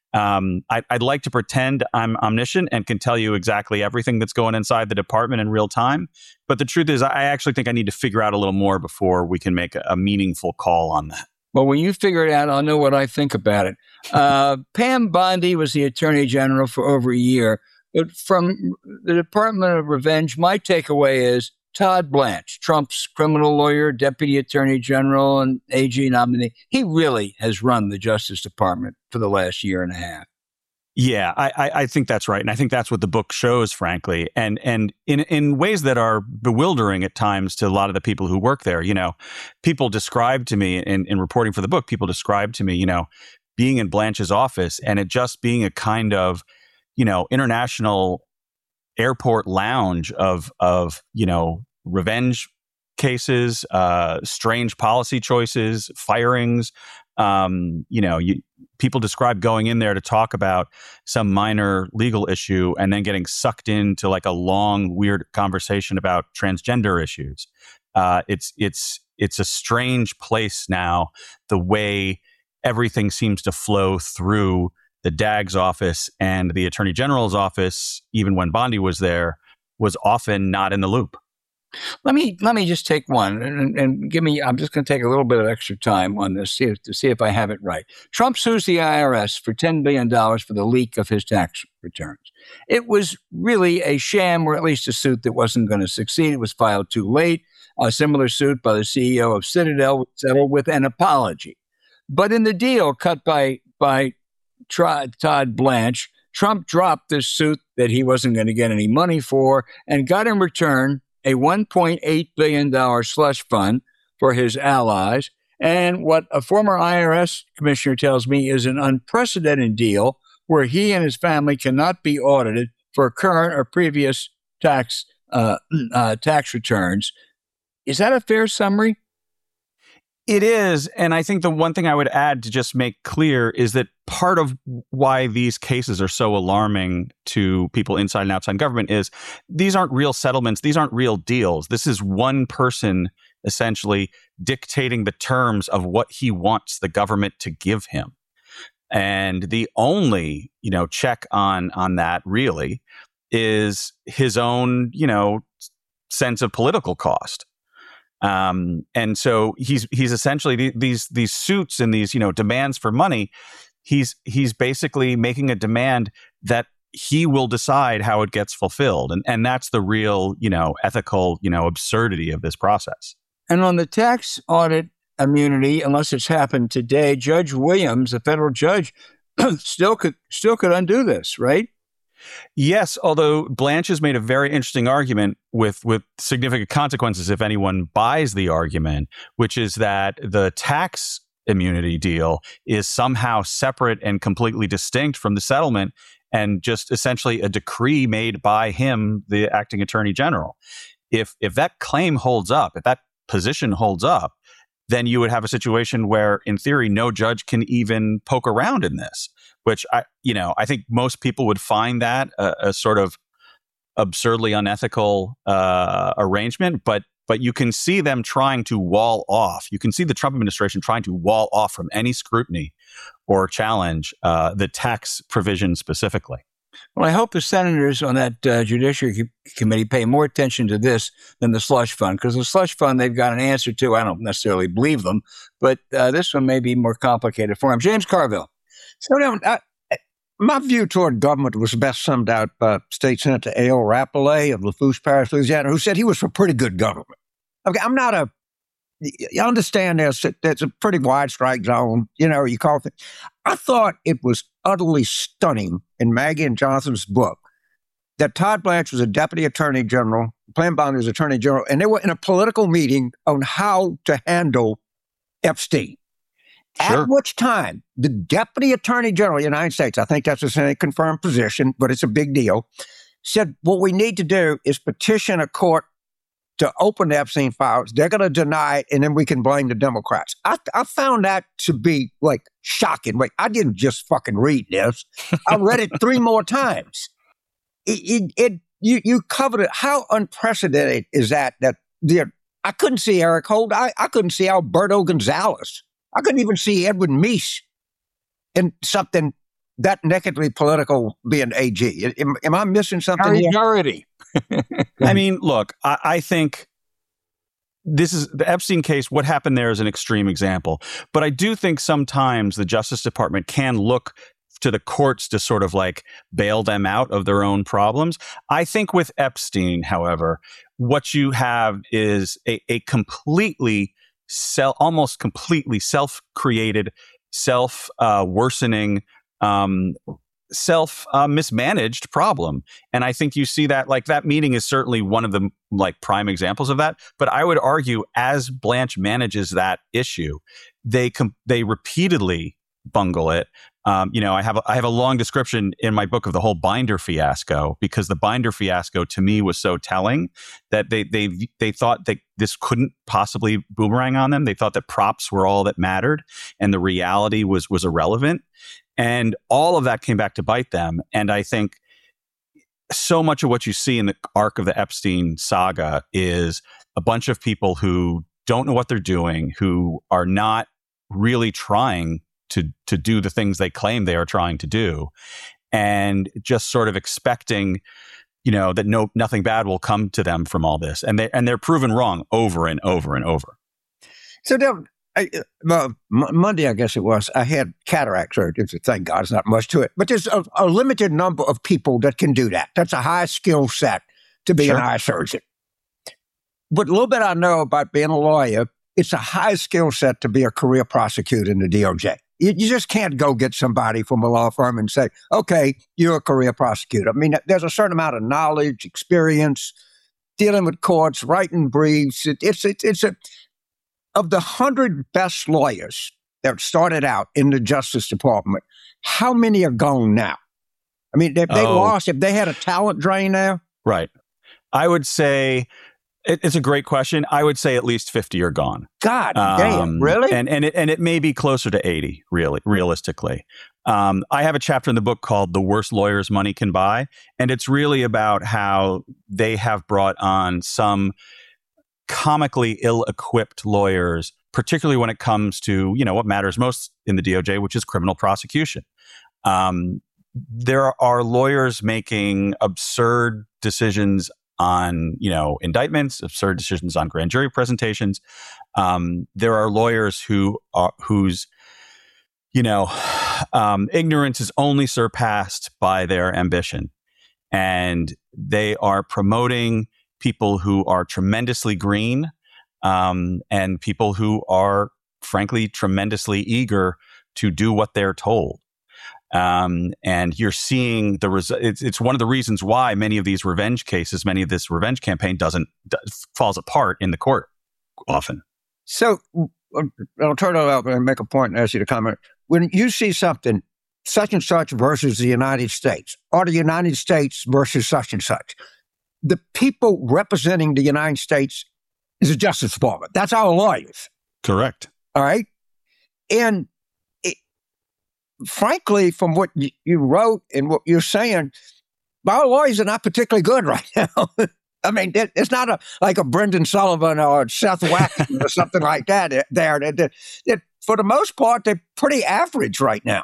Um, I, I'd like to pretend I'm omniscient and can tell you exactly everything that's going inside the department in real time. But the truth is, I actually think I need to figure out a little more before we can make a, a meaningful call on that. Well, when you figure it out, I'll know what I think about it. Uh, Pam Bondi was the Attorney General for over a year. But from the Department of Revenge, my takeaway is Todd Blanche, Trump's criminal lawyer, Deputy Attorney General, and A G nominee, he really has run the Justice Department for the last year and a half. Yeah, I, I, I think that's right. And I think that's what the book shows, frankly, and and in, in ways that are bewildering at times to a lot of the people who work there. You know, people describe to me in, in reporting for the book, people describe to me, you know, being in Blanche's office and it just being a kind of, you know, international airport lounge of, of you know, revenge cases, uh, strange policy choices, firings. Um, you know, you, people describe going in there to talk about some minor legal issue and then getting sucked into like a long, weird conversation about transgender issues. Uh, it's it's it's a strange place now. The way everything seems to flow through the D A G's office and the Attorney General's office, even when Bondi was there, was often not in the loop. Let me let me just take one and, and give me. I'm just going to take a little bit of extra time on this see if, to see if I have it right. Trump sues the I R S for ten billion dollars for the leak of his tax returns. It was really a sham, or at least a suit that wasn't going to succeed. It was filed too late. A similar suit by the C E O of Citadel was settled with an apology. But in the deal cut by by Todd Blanche, Trump dropped this suit that he wasn't going to get any money for and got in return a one point eight billion dollars slush fund for his allies. And what a former I R S commissioner tells me is an unprecedented deal where he and his family cannot be audited for current or previous tax uh, uh, tax returns. Is that a fair summary? It is. And I think the one thing I would add to just make clear is that part of why these cases are so alarming to people inside and outside government is these aren't real settlements. These aren't real deals. This is one person essentially dictating the terms of what he wants the government to give him. And the only, you know, check on on that really is his own, you know, sense of political cost. Um, and so he's he's essentially these these suits and these, you know, demands for money. He's he's basically making a demand that he will decide how it gets fulfilled, and and that's the real, you know, ethical, you know, absurdity of this process. And on the tax audit immunity, unless it's happened today, Judge Williams, a federal judge, still could still could undo this, right? Yes, although Blanche has made a very interesting argument with, with significant consequences if anyone buys the argument, which is that the tax immunity deal is somehow separate and completely distinct from the settlement and just essentially a decree made by him, the acting attorney general. If if that claim holds up, if that position holds up, then you would have a situation where, in theory, no judge can even poke around in this. Which I, you know, I think most people would find that a, a sort of absurdly unethical uh, arrangement. But but you can see them trying to wall off. You can see the Trump administration trying to wall off from any scrutiny or challenge uh, the tax provision specifically. Well, I hope the senators on that uh, Judiciary Committee pay more attention to this than the slush fund, because the slush fund they've got an answer to. I don't necessarily believe them, but uh, this one may be more complicated for them. James Carville. So now, I, my view toward government was best summed out by State Senator A L Rapollet of Lafourche Parish, Louisiana, who said he was for pretty good government. Okay, I'm not a, you understand there's, there's a pretty wide strike zone, you know, you call it. I thought it was utterly stunning in Maggie and Johnson's book that Todd Blanche was a deputy attorney general, Pam Bondi was attorney general, and they were in a political meeting on how to handle Epstein. Sure. At which time, the Deputy Attorney General of the United States, I think that's a Senate-confirmed position, but it's a big deal, said what we need to do is petition a court to open the Epstein files. They're going to deny it, and then we can blame the Democrats. I, I found that to be, like, shocking. Wait, I didn't just fucking read this. I read it three more times. It, it, it you, you covered it. How unprecedented is that? That the, I couldn't see Eric Holt. I, I couldn't see Alberto Gonzalez. I couldn't even see Edwin Meese in something that nakedly political being A G. Am, am I missing something here? Majority. I mean, look, I, I think this is the Epstein case. What happened there is an extreme example. But I do think sometimes the Justice Department can look to the courts to sort of like bail them out of their own problems. I think with Epstein, however, what you have is a, a completely Self, almost completely self-created, self-worsening, uh, um, self-mismanaged uh, problem. And I think you see that, like, that meeting is certainly one of the, like, prime examples of that. But I would argue, as Blanche manages that issue, they com- they repeatedly bungle it. Um, you know, I have a, I have a long description in my book of the whole Binder fiasco, because the Binder fiasco to me was so telling that they they they thought that this couldn't possibly boomerang on them. They thought that props were all that mattered, and the reality was was irrelevant. And all of that came back to bite them. And I think so much of what you see in the arc of the Epstein saga is a bunch of people who don't know what they're doing, who are not really trying to to do the things they claim they are trying to do, and just sort of expecting, you know, that no nothing bad will come to them from all this, and they and they're proven wrong over and over and over. So then, I, uh, Monday, I guess it was, I had cataract surgery. Thank God, it's not much to it, but there's a, a limited number of people that can do that. That's a high skill set to be sure. an eye surgeon. But a little bit I know about being a lawyer it's a high skill set to be a career prosecutor in the D O J. You, you just can't go get somebody from a law firm and say, okay, you're a career prosecutor. I mean, there's a certain amount of knowledge, experience, dealing with courts, writing briefs. It, it's, it, it's a, of the hundred best lawyers that started out in the Justice Department, how many are gone now? I mean, if they Oh. lost, if they had a talent drain now. Right. I would say it, it's a great question. I would say at least fifty are gone. God damn, Um, really? And and it, and it may be closer to eighty, really, realistically. Um, I have a chapter in the book called "The Worst Lawyers Money Can Buy," and it's really about how they have brought on some comically ill-equipped lawyers, particularly when it comes to, you know, what matters most in the D O J, which is criminal prosecution. Um, there are lawyers making absurd decisions on, you know, indictments, absurd decisions on grand jury presentations. Um, there are lawyers who are whose, you know, um, ignorance is only surpassed by their ambition, and they are promoting people who are tremendously green, um, and people who are, frankly, tremendously eager to do what they're told. Um, and you're seeing the res- it's, it's one of the reasons why many of these revenge cases, many of this revenge campaign doesn't d- falls apart in the court often. So I'll turn it up and make a point and ask you to comment. When you see something, such and such versus the United States, or the United States versus such and such, the people representing the United States is the Justice Department. That's our lawyers. Correct. All right. And it, frankly, from what you, you wrote and what you're saying, our lawyers are not particularly good right now. I mean, it, it's not a, like a Brendan Sullivan or Seth Wackerman or something like that there. They, they, they, for the most part, they're pretty average right now.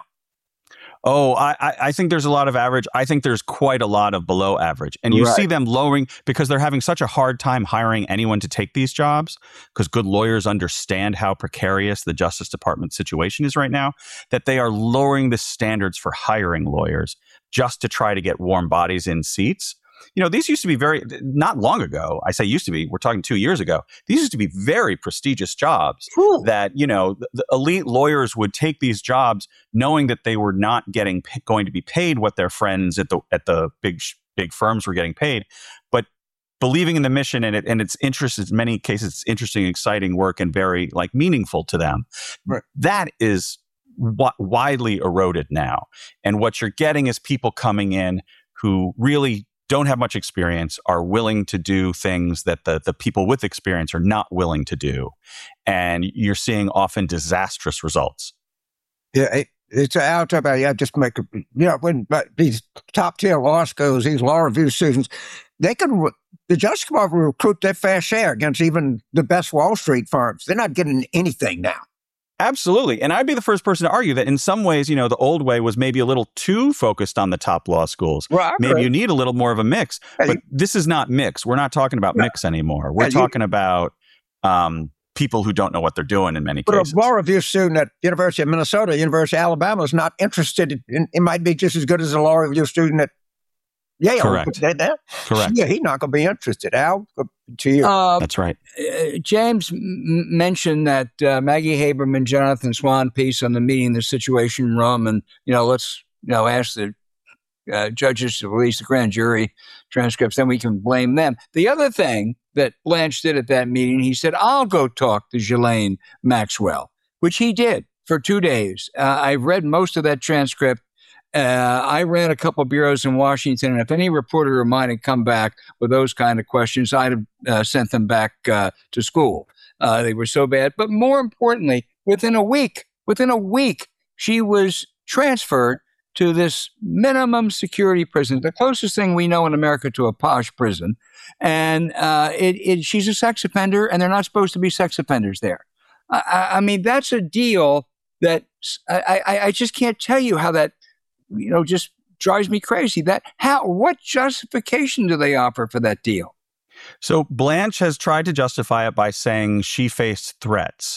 Oh, I, I think there's a lot of average. I think there's quite a lot of below average. And you Right. see them lowering because they're having such a hard time hiring anyone to take these jobs, because good lawyers understand how precarious the Justice Department situation is right now, that they are lowering the standards for hiring lawyers just to try to get warm bodies in seats. You know, these used to be very, not long ago, I say used to be, we're talking two years ago, these used to be very prestigious jobs Whew. that, you know, the, the elite lawyers would take these jobs knowing that they were not getting p- going to be paid what their friends at the at the big sh- big firms were getting paid, but believing in the mission and it and its interest in many cases, it's interesting, exciting work and very like meaningful to them. Right. That is w- widely eroded now. And what you're getting is people coming in who really don't have much experience, are willing to do things that the, the people with experience are not willing to do. And you're seeing often disastrous results. Yeah, it, it's out about, yeah, just make, a, you know, when but these top tier law schools, these law review students, they can, re- the Justice Department recruit their fair share against even the best Wall Street firms. They're not getting anything now. Absolutely. And I'd be the first person to argue that in some ways, you know, the old way was maybe a little too focused on the top law schools. Well, I maybe agree. you need a little more of a mix. Hey, But this is not mix. We're not talking about No. mix anymore. We're Yeah, you- talking about um, people who don't know what they're doing in many But cases. a law review student at University of Minnesota, University of Alabama is not interested in, it might be just as good as a law review student at Yale. Correct. They- they- Correct. Yeah, he's not going to be interested. Al, to you. Uh, That's right. uh, James m- mentioned that uh, Maggie Haberman, Jonathan Swan piece on the meeting, the Situation Room, and you know, let's you know ask the uh, judges to release the grand jury transcripts, then we can blame them. The other thing that Blanche did at that meeting, he said, "I'll go talk to Ghislaine Maxwell," which he did for two days. Uh, I've read most of that transcript. Uh, I ran a couple of bureaus in Washington, and if any reporter of mine had come back with those kind of questions, I'd have uh, sent them back uh, to school. Uh, they were so bad. But more importantly, within a week, within a week, she was transferred to this minimum security prison, the closest thing we know in America to a posh prison. And uh, it, it, she's a sex offender, and they're not supposed to be sex offenders there. I, I, I mean, that's a deal that I, I, I just can't tell you how that, you know, just drives me crazy. That how, what justification do they offer for that deal? So Blanche has tried to justify it by saying she faced threats.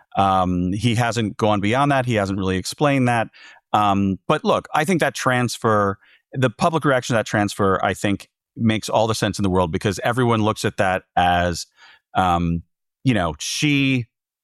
Um, he hasn't gone beyond that. He hasn't really explained that. Um, but look, I think that transfer, the public reaction to that transfer, I think makes all the sense in the world because everyone looks at that as, um, you know, she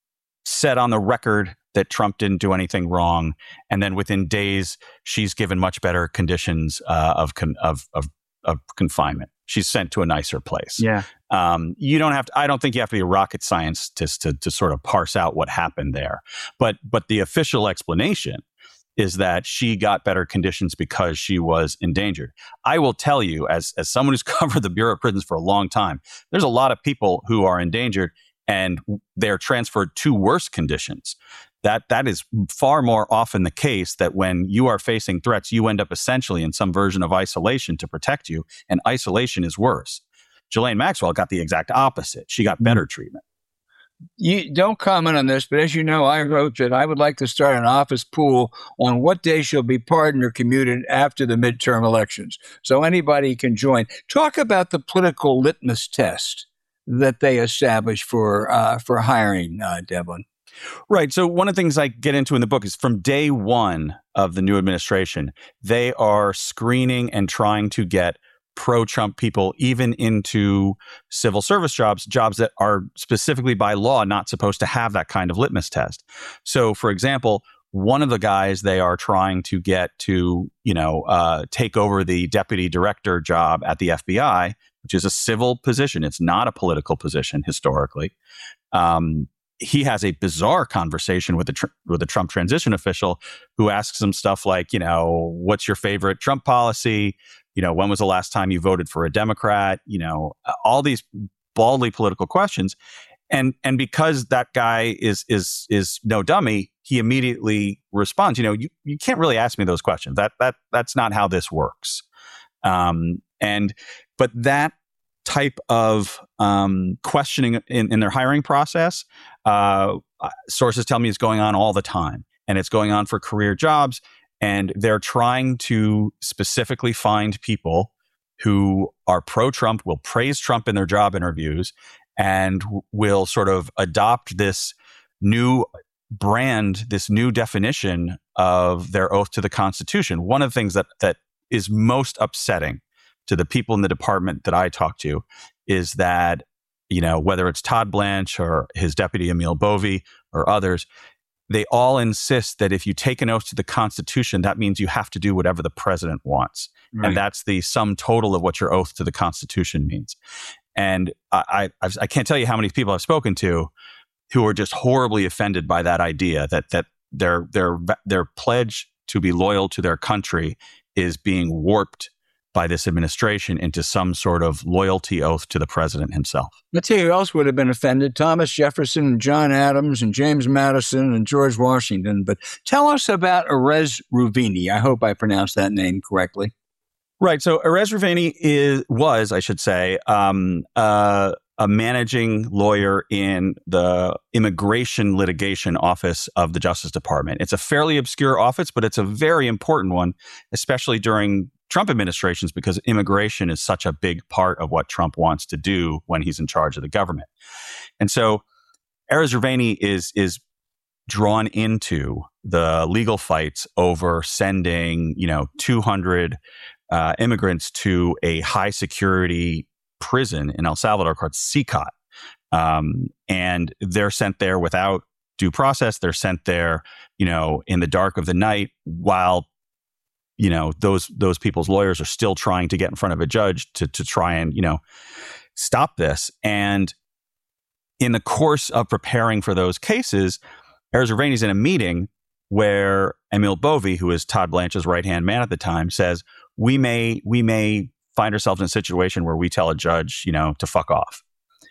said on the record that Trump didn't do anything wrong, and then within days she's given much better conditions uh, of, con- of of of confinement. She's sent to a nicer place. Yeah. Um, you don't have to, I don't think you have to be a rocket scientist to, to sort of parse out what happened there. But, but the official explanation is that she got better conditions because she was endangered. I will tell you, as, as someone who's covered the Bureau of Prisons for a long time, there's a lot of people who are endangered and they're transferred to worse conditions. That that is far more often the case, that when you are facing threats, you end up essentially in some version of isolation to protect you, and isolation is worse. Ghislaine Maxwell got the exact opposite. She got better treatment. You don't comment on this, but as you know, I wrote that I would like to start an office pool on what day she'll be pardoned or commuted after the midterm elections, so anybody can join. Talk about the political litmus test that they established for uh, for hiring, uh, Devlin. Right. So one of the things I get into in the book is from day one of the new administration, they are screening and trying to get pro-Trump people even into civil service jobs, jobs that are specifically by law not supposed to have that kind of litmus test. So, for example, one of the guys they are trying to get to, you know, uh, take over the deputy director job at the F B I, which is a civil position. It's not a political position historically. Um, he has a bizarre conversation with the tr- with the Trump transition official who asks him stuff like, you know, what's your favorite Trump policy? You know, when was the last time you voted for a Democrat? You know, all these baldly political questions. And and because that guy is is is no dummy, he immediately responds, you know, you, you can't really ask me those questions. That that that's not how this works. Um, and but that type of um, questioning in, in their hiring process, uh, sources tell me is going on all the time, and it's going on for career jobs. And they're trying to specifically find people who are pro-Trump, will praise Trump in their job interviews, and will sort of adopt this new brand, this new definition of their oath to the Constitution. One of the things that that is most upsetting to the people in the department that I talk to is that, you know, whether it's Todd Blanche or his deputy Emil Bovee or others, they all insist that if you take an oath to the Constitution, that means you have to do whatever the president wants. Right. And that's the sum total of what your oath to the Constitution means. And I, I, I can't tell you how many people I've spoken to who are just horribly offended by that idea that that their their their pledge to be loyal to their country is being warped by this administration into some sort of loyalty oath to the president himself. Let's see who else would have been offended. Thomas Jefferson, and John Adams, and James Madison, and George Washington. But tell us about Erez Ruvini. I hope I pronounced that name correctly. Right. So Erez Ruvini is, was, I should say, um, uh, a managing lawyer in the Immigration Litigation Office of the Justice Department. It's a fairly obscure office, but it's a very important one, especially during Trump administrations, because immigration is such a big part of what Trump wants to do when he's in charge of the government. And so Erez Ruvini is is drawn into the legal fights over sending, you know, two hundred uh, immigrants to a high security prison in El Salvador called C C O T. Um, and they're sent there without due process. They're sent there, you know, in the dark of the night while you know, those those people's lawyers are still trying to get in front of a judge to to try and, you know, stop this. And in the course of preparing for those cases, Erez Ruvini is in a meeting where Emil Bovee, who is Todd Blanche's right-hand man at the time, says, we may we may find ourselves in a situation where we tell a judge, you know, to fuck off.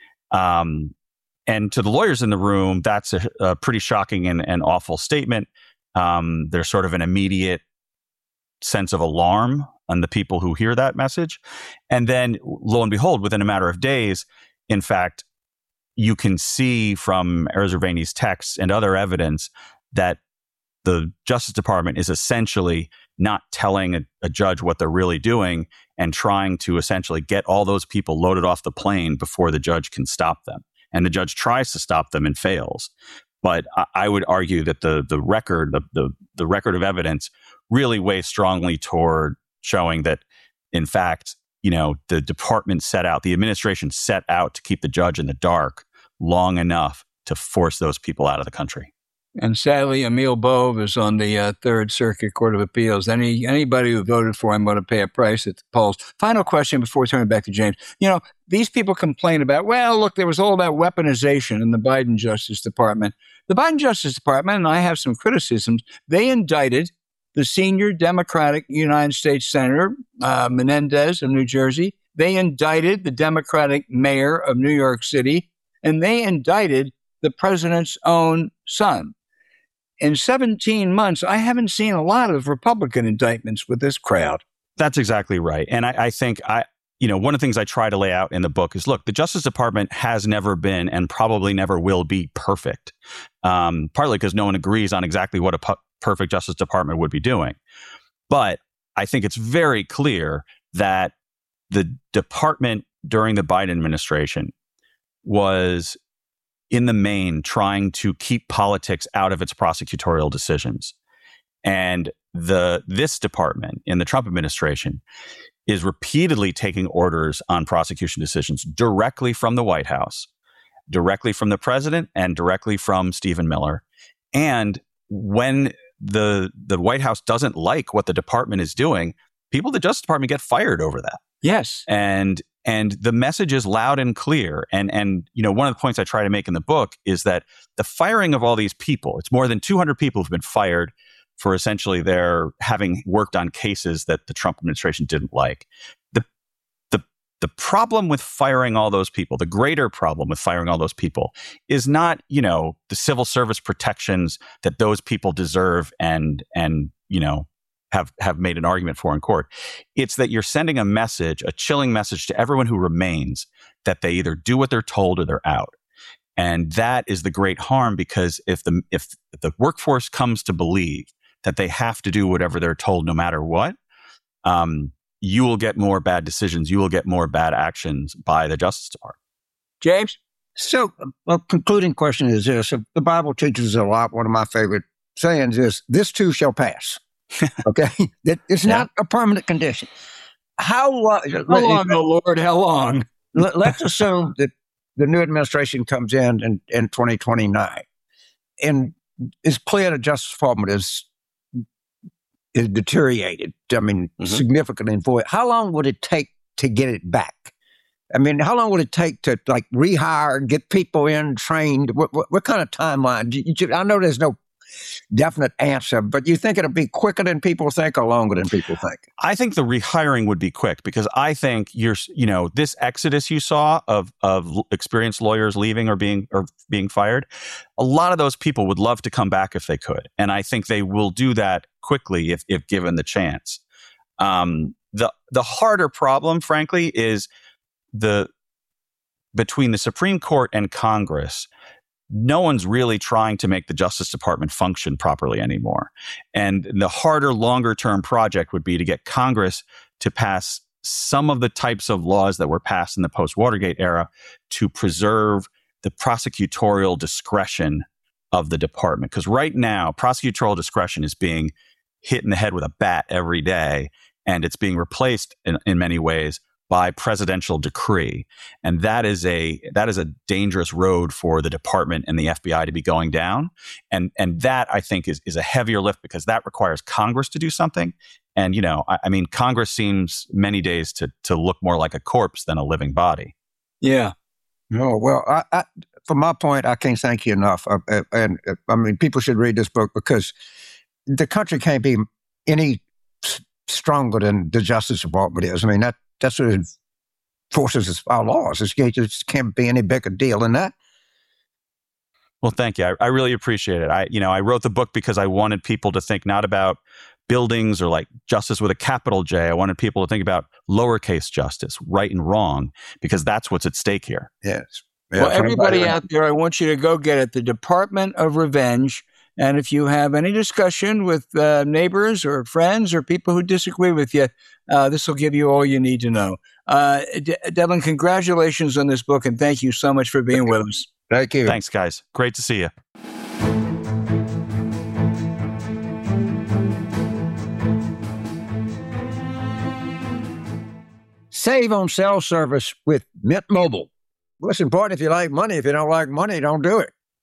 Um, and to the lawyers in the room, that's a, a pretty shocking and, and awful statement. Um, there's sort of an immediate sense of alarm on the people who hear that message. And then, lo and behold, within a matter of days, in fact, you can see from Erez Ruvini's texts and other evidence that the Justice Department is essentially not telling a, a judge what they're really doing and trying to essentially get all those people loaded off the plane before the judge can stop them. And the judge tries to stop them and fails. But I, I would argue that the the record, the, the the record of evidence really weighs strongly toward showing that, in fact, you know, the department set out, the administration set out to keep the judge in the dark long enough to force those people out of the country. And sadly, Emil Bove is on the uh, Third Circuit Court of Appeals. Any Anybody who voted for him ought to pay a price at the polls. Final question before turning back to James. You know, these people complain about, well, look, there was all about weaponization in the Biden Justice Department. The Biden Justice Department, and I have some criticisms, they indicted the senior Democratic United States Senator, uh, Menendez of New Jersey. They indicted the Democratic mayor of New York City, and they indicted the president's own son. In seventeen months, I haven't seen a lot of Republican indictments with this crowd. That's exactly right. And I, I think I, you know, one of the things I try to lay out in the book is, look, the Justice Department has never been and probably never will be perfect. Um, partly because no one agrees on exactly what a pu- perfect Justice Department would be doing. But I think it's very clear that the department during the Biden administration was, in the main, trying to keep politics out of its prosecutorial decisions. And the this department in the Trump administration is repeatedly taking orders on prosecution decisions directly from the White House, directly from the president, and directly from Stephen Miller. And when the the White House doesn't like what the department is doing, people at the Justice Department get fired over that. Yes. And and the message is loud and clear. And, and you know, one of the points I try to make in the book is that the firing of all these people, it's more than two hundred people who've been fired for essentially their having worked on cases that the Trump administration didn't like. The, the, the problem with firing all those people, the greater problem with firing all those people is not, you know, the civil service protections that those people deserve and, and, you know, have, have made an argument for in court. It's that you're sending a message, a chilling message to everyone who remains that they either do what they're told or they're out. And that is the great harm, because if the, if the workforce comes to believe that they have to do whatever they're told no matter what, um, you will get more bad decisions. You will get more bad actions by the Justice Department. James? So, a concluding question is this. The Bible teaches a lot. One of my favorite sayings is, this too shall pass. Okay? It's Yeah. not a permanent condition. How long? How long, oh Lord, how long? let- Let's assume that the new administration comes in in, in twenty twenty-nine, and it's clear that Justice Department is, is deteriorated, I mean, Mhm. significantly in void. How long would it take to get it back? I mean, how long would it take to, like, rehire, get people in, trained? What, what, what kind of timeline? Do you- I know there's no definite answer, but you think it'll be quicker than people think or longer than people think? I think the rehiring would be quick, because I think you're, you know, this exodus you saw of of experienced lawyers leaving or being or being fired, a lot of those people would love to come back if they could, and I think they will do that quickly if if given the chance. Um, the the harder problem, frankly, is the between the Supreme Court and Congress. No one's really trying to make the Justice Department function properly anymore. And the harder, longer term project would be to get Congress to pass some of the types of laws that were passed in the post-Watergate era to preserve the prosecutorial discretion of the department. Because right now, prosecutorial discretion is being hit in the head with a bat every day, and it's being replaced in, in many ways by presidential decree. And that is a that is a dangerous road for the department and the F B I to be going down. And and that, I think, is is a heavier lift, because that requires Congress to do something. And, you know, I, I mean, Congress seems many days to to look more like a corpse than a living body. Yeah. No, well, I, I, from my point, I can't thank you enough. Uh, uh, and uh, I mean, people should read this book, because the country can't be any s- stronger than the Justice Department is. I mean, that that's what enforces our laws. It just can't be any bigger deal than that. Well, thank you. I, I really appreciate it. I, you know, I wrote the book because I wanted people to think not about buildings or like justice with a capital J. I wanted people to think about lowercase justice, right and wrong, because that's what's at stake here. Yes. Well, Yeah, everybody anybody- out there, I want you to go get it, the Department of Revenge. And if you have any discussion with uh, neighbors or friends or people who disagree with you, uh, this will give you all you need to know. Uh, De- Devlin, congratulations on this book, and thank you so much for being with us. Thank you. Thanks, guys. Great to see you. Save on cell service with Mint Mobile. Well, it's important if you like money. If you don't like money, don't do it.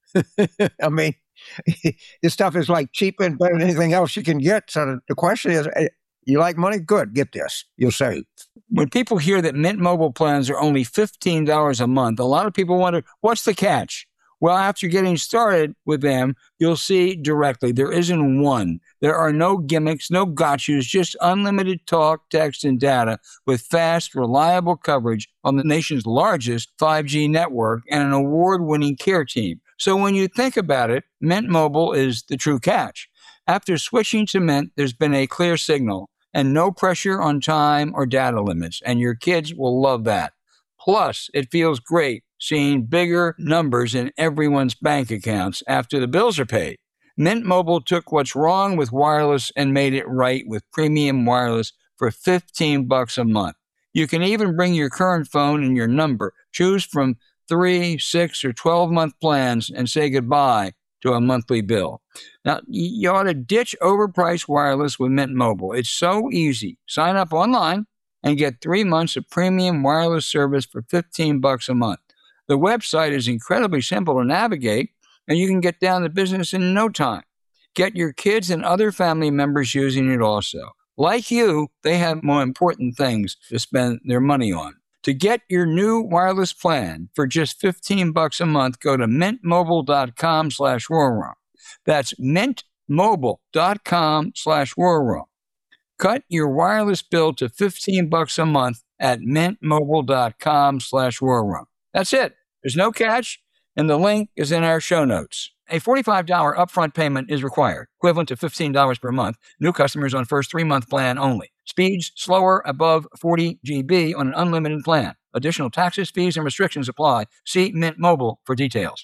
I mean, this stuff is like cheaper and better than anything else you can get. So the question is, you like money? Good, get this. You'll save. When people hear that Mint Mobile plans are only fifteen dollars a month, a lot of people wonder, what's the catch? Well, after getting started with them, you'll see directly there isn't one. There are no gimmicks, no gotchas, just unlimited talk, text, and data with fast, reliable coverage on the nation's largest five G network and an award-winning care team. So when you think about it, Mint Mobile is the true catch. After switching to Mint, there's been a clear signal and no pressure on time or data limits, and your kids will love that. Plus, it feels great seeing bigger numbers in everyone's bank accounts after the bills are paid. Mint Mobile took what's wrong with wireless and made it right with premium wireless for fifteen bucks a month. You can even bring your current phone and your number. Choose from three, six, or twelve-month plans and say goodbye to a monthly bill. Now, you ought to ditch overpriced wireless with Mint Mobile. It's so easy. Sign up online and get three months of premium wireless service for fifteen bucks a month. The website is incredibly simple to navigate, and you can get down to business in no time. Get your kids and other family members using it also. Like you, they have more important things to spend their money on. To get your new wireless plan for just fifteen bucks a month, go to mintmobile.com slash war room. That's mintmobile.com slash war room. Cut your wireless bill to fifteen bucks a month at mintmobile.com slash war room. That's it. There's no catch, and the link is in our show notes. A forty-five dollars upfront payment is required, equivalent to fifteen dollars per month. New customers on first three-month plan only. Speeds slower above forty gigabytes on an unlimited plan. Additional taxes, fees, and restrictions apply. See Mint Mobile for details.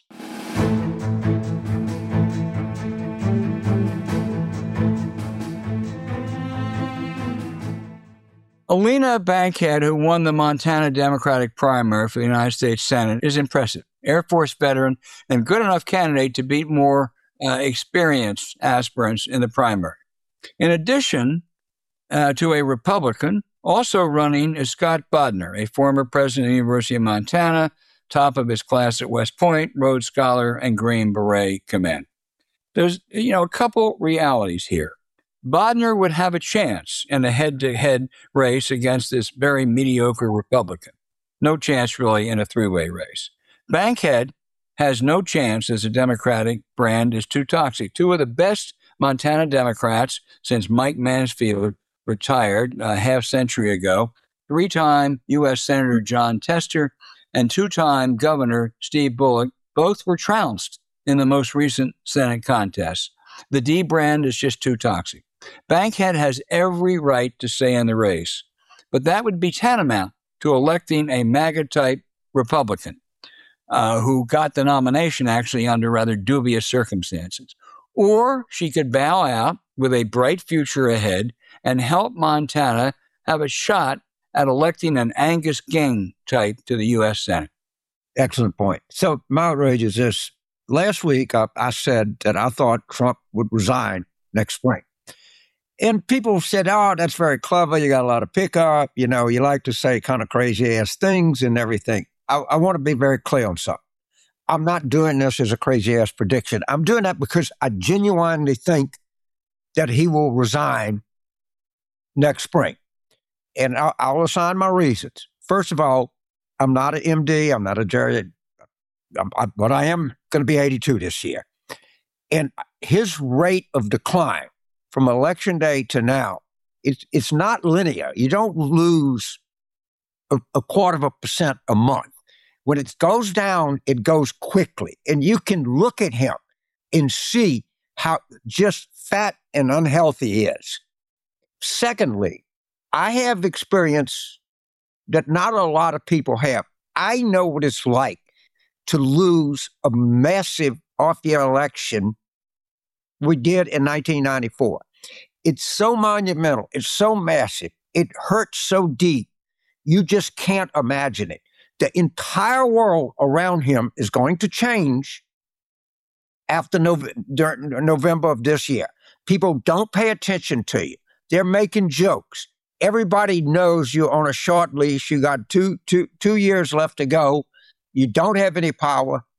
Alina Bankhead, who won the Montana Democratic primary for the United States Senate, is impressive. Air Force veteran and good enough candidate to beat more uh, experienced aspirants in the primary. In addition uh, to a Republican, also running is Scott Bodnar, a former president of the University of Montana, top of his class at West Point, Rhodes Scholar, and Green Beret Command. There's, you know, a couple realities here. Bodnar would have a chance in a head-to-head race against this very mediocre Republican. No chance, really, in a three-way race. Bankhead has no chance as a Democratic brand is too toxic. Two of the best Montana Democrats since Mike Mansfield retired a half century ago, three-time U S Senator John Tester and two-time Governor Steve Bullock, both were trounced in the most recent Senate contest. The D brand is just too toxic. Bankhead has every right to stay in the race, but that would be tantamount to electing a MAGA-type Republican uh, who got the nomination actually under rather dubious circumstances. Or she could bow out with a bright future ahead and help Montana have a shot at electing an Angus Ging type to the U S Senate. Excellent point. So my outrage is this. Last week, I, I said that I thought Trump would resign next spring. And people said, oh, that's very clever. You got a lot of pickup. You know, you like to say kind of crazy-ass things and everything. I, I want to be very clear on something. I'm not doing this as a crazy-ass prediction. I'm doing that because I genuinely think that he will resign next spring. And I'll, I'll assign my reasons. First of all, I'm not an M D. I'm not a geriatric, but I am going to be eighty-two this year. And his rate of decline from election day to now, it's, it's not linear. You don't lose a, a quarter of a percent a month. When it goes down, it goes quickly. And you can look at him and see how just fat and unhealthy he is. Secondly, I have experience that not a lot of people have. I know what it's like to lose a massive off-year election we did in nineteen ninety-four. It's so monumental. It's so massive. It hurts so deep. You just can't imagine it. The entire world around him is going to change after Nove- November of this year. People don't pay attention to you. They're making jokes. Everybody knows you're on a short leash. You got two, two, two years left to go. You don't have any power.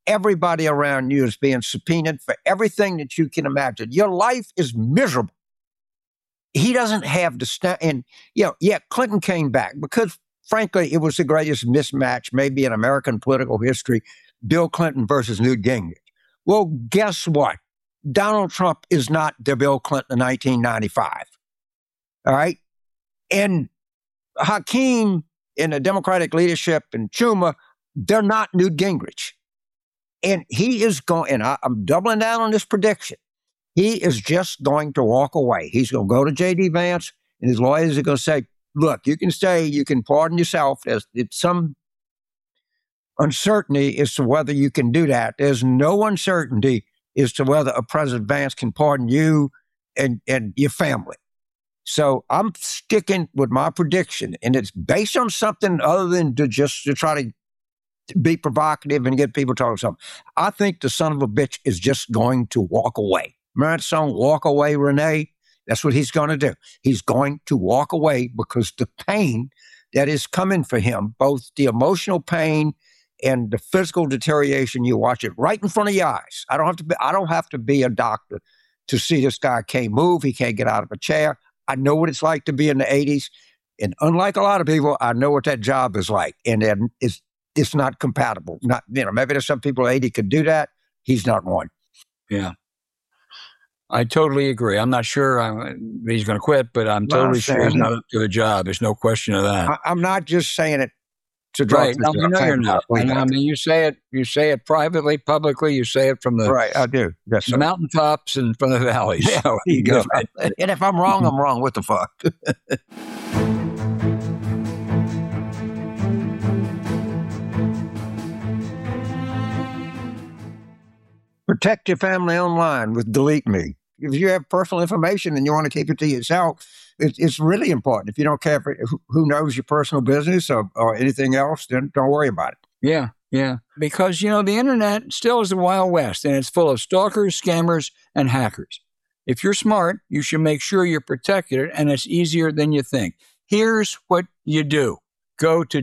everybody around you is being subpoenaed for everything that you can imagine. Your life is miserable. He doesn't have to stand. And, you know, yeah, Clinton came back because, frankly, it was the greatest mismatch maybe in American political history, Bill Clinton versus Newt Gingrich. Well, guess what? Donald Trump is not the Bill Clinton of nineteen ninety-five. All right? And Hakeem in the Democratic leadership and Schumer, they're not Newt Gingrich. And he is going, and I, I'm doubling down on this prediction. He is just going to walk away. He's going to go to J D Vance, and his lawyers are going to say, look, you can stay, you can pardon yourself. There's it's some uncertainty as to whether you can do that. There's no uncertainty as to whether a President Vance can pardon you and, and your family. So I'm sticking with my prediction, and it's based on something other than to just to try to be provocative and get people talking something. I think the son of a bitch is just going to walk away. Remember that song, Walk Away, Renee? That's what he's going to do. He's going to walk away because the pain that is coming for him, both the emotional pain and the physical deterioration, you watch it right in front of your eyes. I don't have to be, I don't have to be a doctor to see this guy can't move. He can't get out of a chair. I know what it's like to be in the eighties. And unlike a lot of people, I know what that job is like. And then it's, it's not compatible. Not, you know, maybe there's some people eighty could do that. He's not one. Yeah. I totally agree. I'm not sure I'm, he's going to quit, but I'm Well, totally I'm sure he's saying- not up to the job. There's no question of that. I, I'm not just saying it to draw Right. No, attention. no, I'm you're saying not. it I, know, I to- mean, you say it. You say it privately, publicly. You say it from the, Right, I do. Yes, the sir. mountaintops and from the valleys. Yeah, So, there you go. And if I'm wrong, I'm wrong. What the fuck? Protect your family online with Delete Me. If you have personal information and you want to keep it to yourself, it, it's really important. If you don't care for who- who knows your personal business or, or anything else, then don't worry about it. Yeah, yeah. Because, you know, the internet still is the Wild West, and it's full of stalkers, scammers, and hackers. If you're smart, you should make sure you're protected, and it's easier than you think. Here's what you do. Go to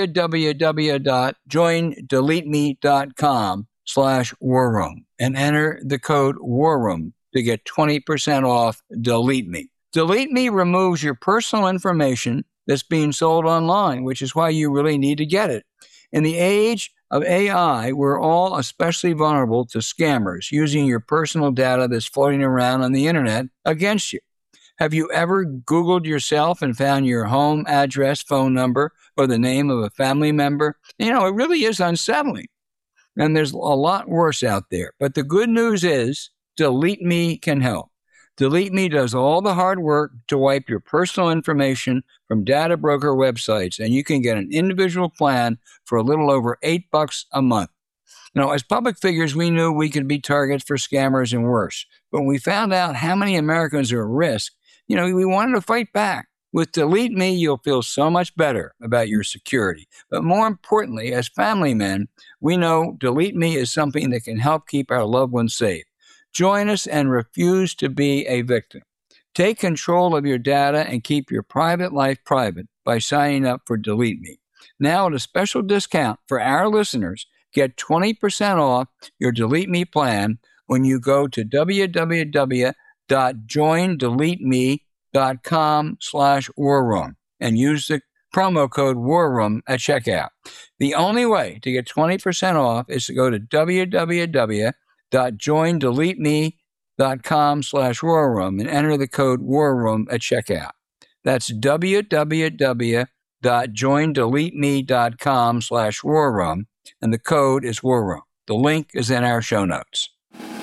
www.joindeleteme.com slash war room and enter the code war room to get twenty percent off Delete Me. Delete Me removes your personal information that's being sold online, which is why you really need to get it. In the age of A I, we're all especially vulnerable to scammers using your personal data that's floating around on the internet against you. Have you ever Googled yourself and found your home address, phone number, or the name of a family member? You know, it really is unsettling. And there's a lot worse out there. But the good news is Delete Me can help. Delete Me does all the hard work to wipe your personal information from data broker websites, and you can get an individual plan for a little over eight bucks a month. Now, as public figures, we knew we could be targets for scammers and worse. But when we found out how many Americans are at risk, you know, we wanted to fight back. With Delete Me, you'll feel so much better about your security. But more importantly, as family men, we know Delete Me is something that can help keep our loved ones safe. Join us and refuse to be a victim. Take control of your data and keep your private life private by signing up for Delete Me. Now, at a special discount for our listeners, get twenty percent off your Delete Me plan when you go to www.joindeleteme.com slash war room and use the promo code war room at checkout. The only way to get twenty percent off is to go to www.joindeleteme.com slash war room and enter the code war room at checkout. That's www.joindeleteme.com slash war room, and the code is war room. The link is in our show notes.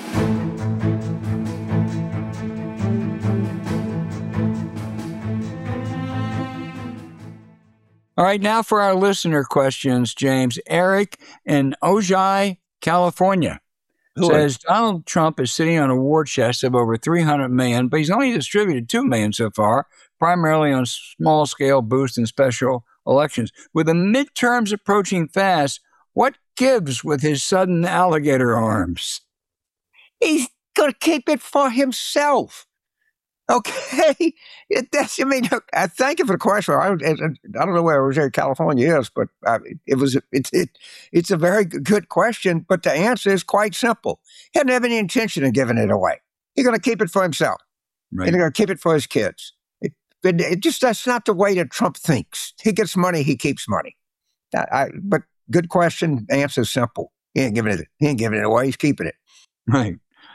All right, now for our listener questions, James. Eric in Ojai, California says Donald Trump is sitting on a war chest of over three hundred million dollars, but he's only distributed two million dollars so far, primarily on small-scale boosts and special elections. With the midterms approaching fast, what gives with his sudden alligator arms? He's going to keep it for himself. Okay, it, that's. I mean, I thank you for the question. I, I, I don't know where Rosario, California is, but uh, it was. It, it it's a very good question. But the answer is quite simple. He doesn't have any intention of giving it away. He's going to keep it for himself, right. And he's going to keep it for his kids. It, it, it just that's not the way that Trump thinks. He gets money, he keeps money. I, I, but good question. The answer is simple. He ain't giving it. He ain't giving it away. He's keeping it. Right.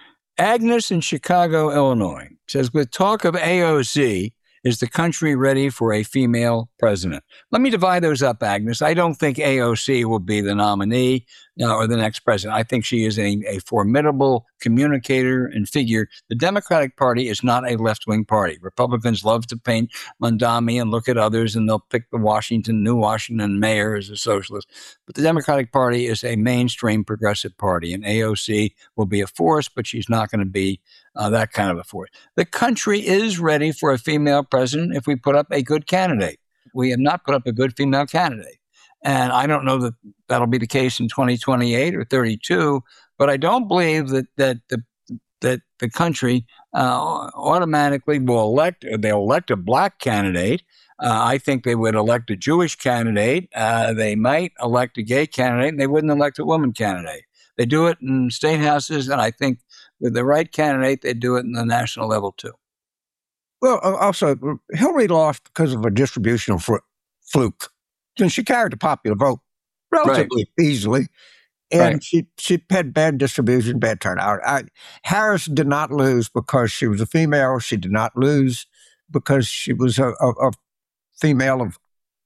Agnes in Chicago, Illinois, says, with talk of A O C, is the country ready for a female president? Let me divide those up, Agnes. I don't think A O C will be the nominee uh, or the next president. I think she is a, a formidable communicator and figure. The Democratic Party is not a left-wing party. Republicans love to paint Mondami and look at others, and they'll pick the Washington, New Washington mayor as a socialist. But the Democratic Party is a mainstream progressive party, and A O C will be a force, but she's not going to be uh, that kind of a force. The country is ready for a female president if we put up a good candidate. We have not put up a good female candidate. And I don't know that that'll be the case in twenty twenty-eight or thirty-two, but I don't believe that that the that the country uh, automatically will elect, or they'll elect a black candidate. Uh, I think they would elect a Jewish candidate. Uh, they might elect a gay candidate, and they wouldn't elect a woman candidate. They do it in state houses, and I think with the right candidate, they do it in the national level too. Well, also, Hillary lost because of a distributional fr- fluke. And she carried the popular vote relatively right. easily. And right. she, she had bad distribution, bad turnout. I, Harris did not lose because she was a female. She did not lose because she was a, a, a female of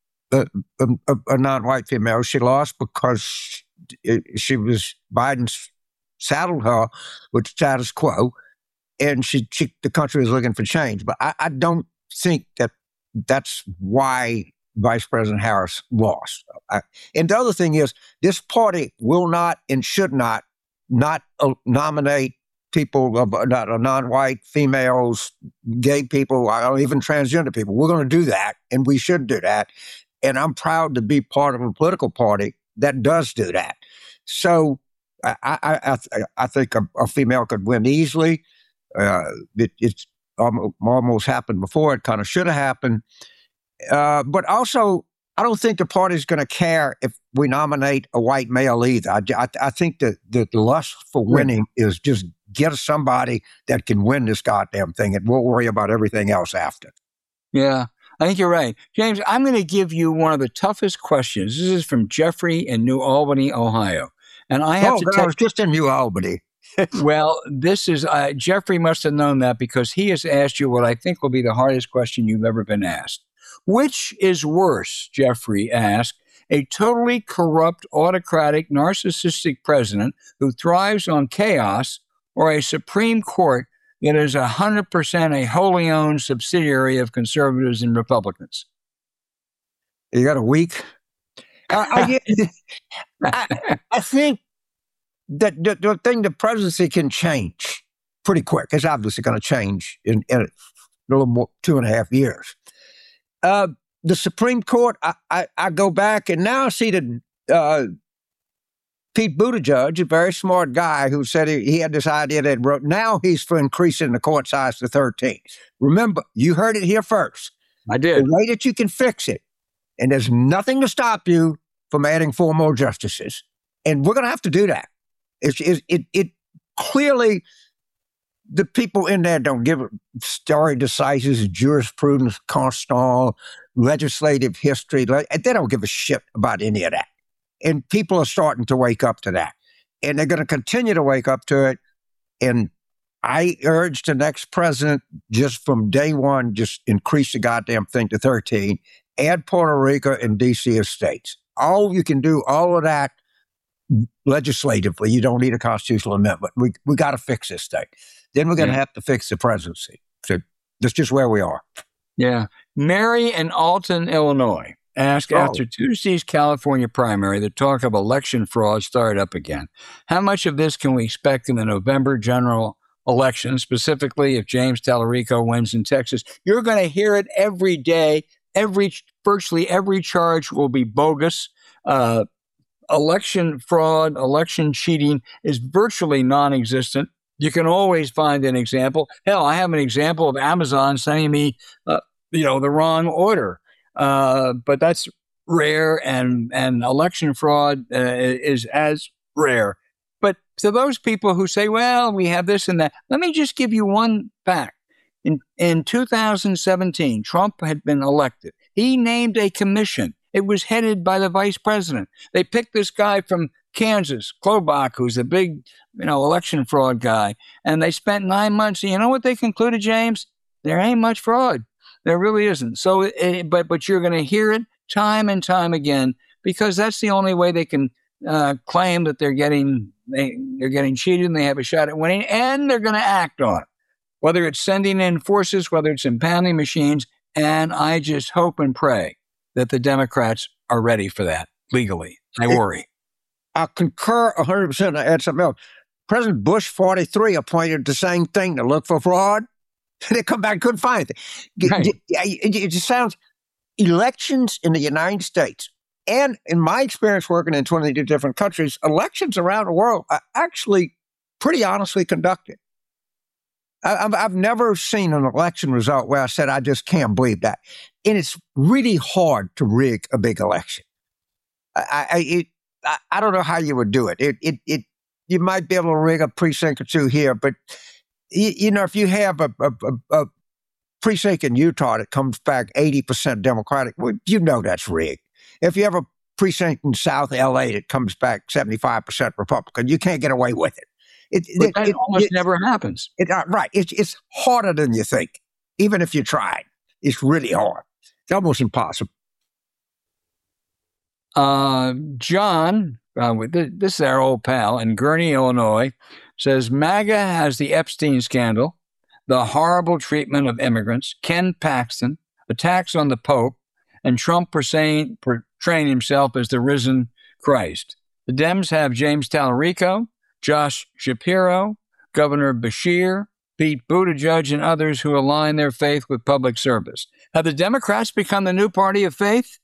a, a, a non-white female. She lost because she, she was Biden saddled her with the status quo, and she, she the country was looking for change. But I, I don't think that that's why Vice President Harris lost. I, and the other thing is, this party will not and should not not uh, nominate people of uh, non-white, females, gay people, or even transgender people. We're going to do that, and we should do that. And I'm proud to be part of a political party that does do that. So I, I, I, I think a, a female could win easily. Uh, it, it's almost, almost happened before. It kind of should have happened. Uh, but also, I don't think the party's going to care if we nominate a white male either. I, I, I think that the, the lust for winning is just get somebody that can win this goddamn thing, and we'll worry about everything else after. Yeah, I think you're right. James, I'm going to give you one of the toughest questions. This is from Jeffrey in New Albany, Ohio. And I have oh, to God, tell I was just in New Albany. Well, this is, uh, Jeffrey must have known that because he has asked you what I think will be the hardest question you've ever been asked. Which is worse, Jeffrey asked, a totally corrupt, autocratic, narcissistic president who thrives on chaos, or a Supreme Court that is one hundred percent a wholly owned subsidiary of conservatives and Republicans? You got a week? I, I, I, I think that the, the thing, the presidency can change pretty quick. It's obviously going to change in, in a little more, two and a half years. Uh, the Supreme Court, I, I, I go back and now I see that uh, Pete Buttigieg, a very smart guy who said he, he had this idea that wrote, now he's for increasing the court size to thirteen. Remember, you heard it here first. I did. The way that you can fix it, and there's nothing to stop you from adding four more justices. And we're going to have to do that. It's, it, it, it clearly, the people in there don't give a stare decisis, jurisprudence, constant, legislative history. They don't give a shit about any of that. And people are starting to wake up to that. And they're going to continue to wake up to it. And I urge the next president, just from day one, just increase the goddamn thing to thirteen, add Puerto Rico and D C as states. All you can do, all of that legislatively. You don't need a constitutional amendment. We we got to fix this thing. Then we're going to yeah. have to fix the presidency. So that's just where we are. Yeah. Mary in Alton, Illinois, asked, oh. after Tuesday's California primary, the talk of election fraud started up again. How much of this can we expect in the November general election, specifically if James Tallarico wins in Texas? You're going to hear it every day. Every virtually every charge will be bogus. Uh, election fraud, election cheating is virtually non-existent. You can always find an example. Hell, I have an example of Amazon sending me, uh, you know, the wrong order. Uh, but that's rare, and and election fraud uh, is as rare. But to those people who say, well, we have this and that, let me just give you one fact. In, in two thousand seventeen, Trump had been elected. He named a commission. It was headed by the vice president. They picked this guy from Kansas, Klobuchar, who's a big, you know, election fraud guy. And they spent nine months. And you know what they concluded, James? There ain't much fraud. There really isn't. So, it, but but you're going to hear it time and time again, because that's the only way they can uh, claim that they're getting they, they're getting cheated and they have a shot at winning, and they're going to act on it. Whether it's sending in forces, whether it's impounding machines, and I just hope and pray that the Democrats are ready for that legally. I worry. I concur one hundred percent. I add something else. President Bush, forty-three, appointed the same thing to look for fraud. They come back and couldn't find it. Right. It, it just sounds, elections in the United States, and in my experience working in twenty-two different countries, elections around the world are actually pretty honestly conducted. I, I've never seen an election result where I said, I just can't believe that. And it's really hard to rig a big election. I, I, it, I, I don't know how you would do it. It, it, it. You might be able to rig a precinct or two here, but you, you know, if you have a, a, a, a precinct in Utah that comes back eighty percent Democratic, well, you know that's rigged. If you have a precinct in South L A that comes back seventy-five percent Republican, you can't get away with it. It, but it, that it almost it, never happens. It, uh, right. It's, it's harder than you think. Even if you tried, it's really hard. It's almost impossible. Uh, John, uh, this is our old pal in Gurnee, Illinois, says MAGA has the Epstein scandal, the horrible treatment of immigrants, Ken Paxton, attacks on the Pope, and Trump portraying, portraying himself as the risen Christ. The Dems have James Tallarico, Josh Shapiro, Governor Beshear, Pete Buttigieg, and others who align their faith with public service. Have the Democrats become the new party of faith?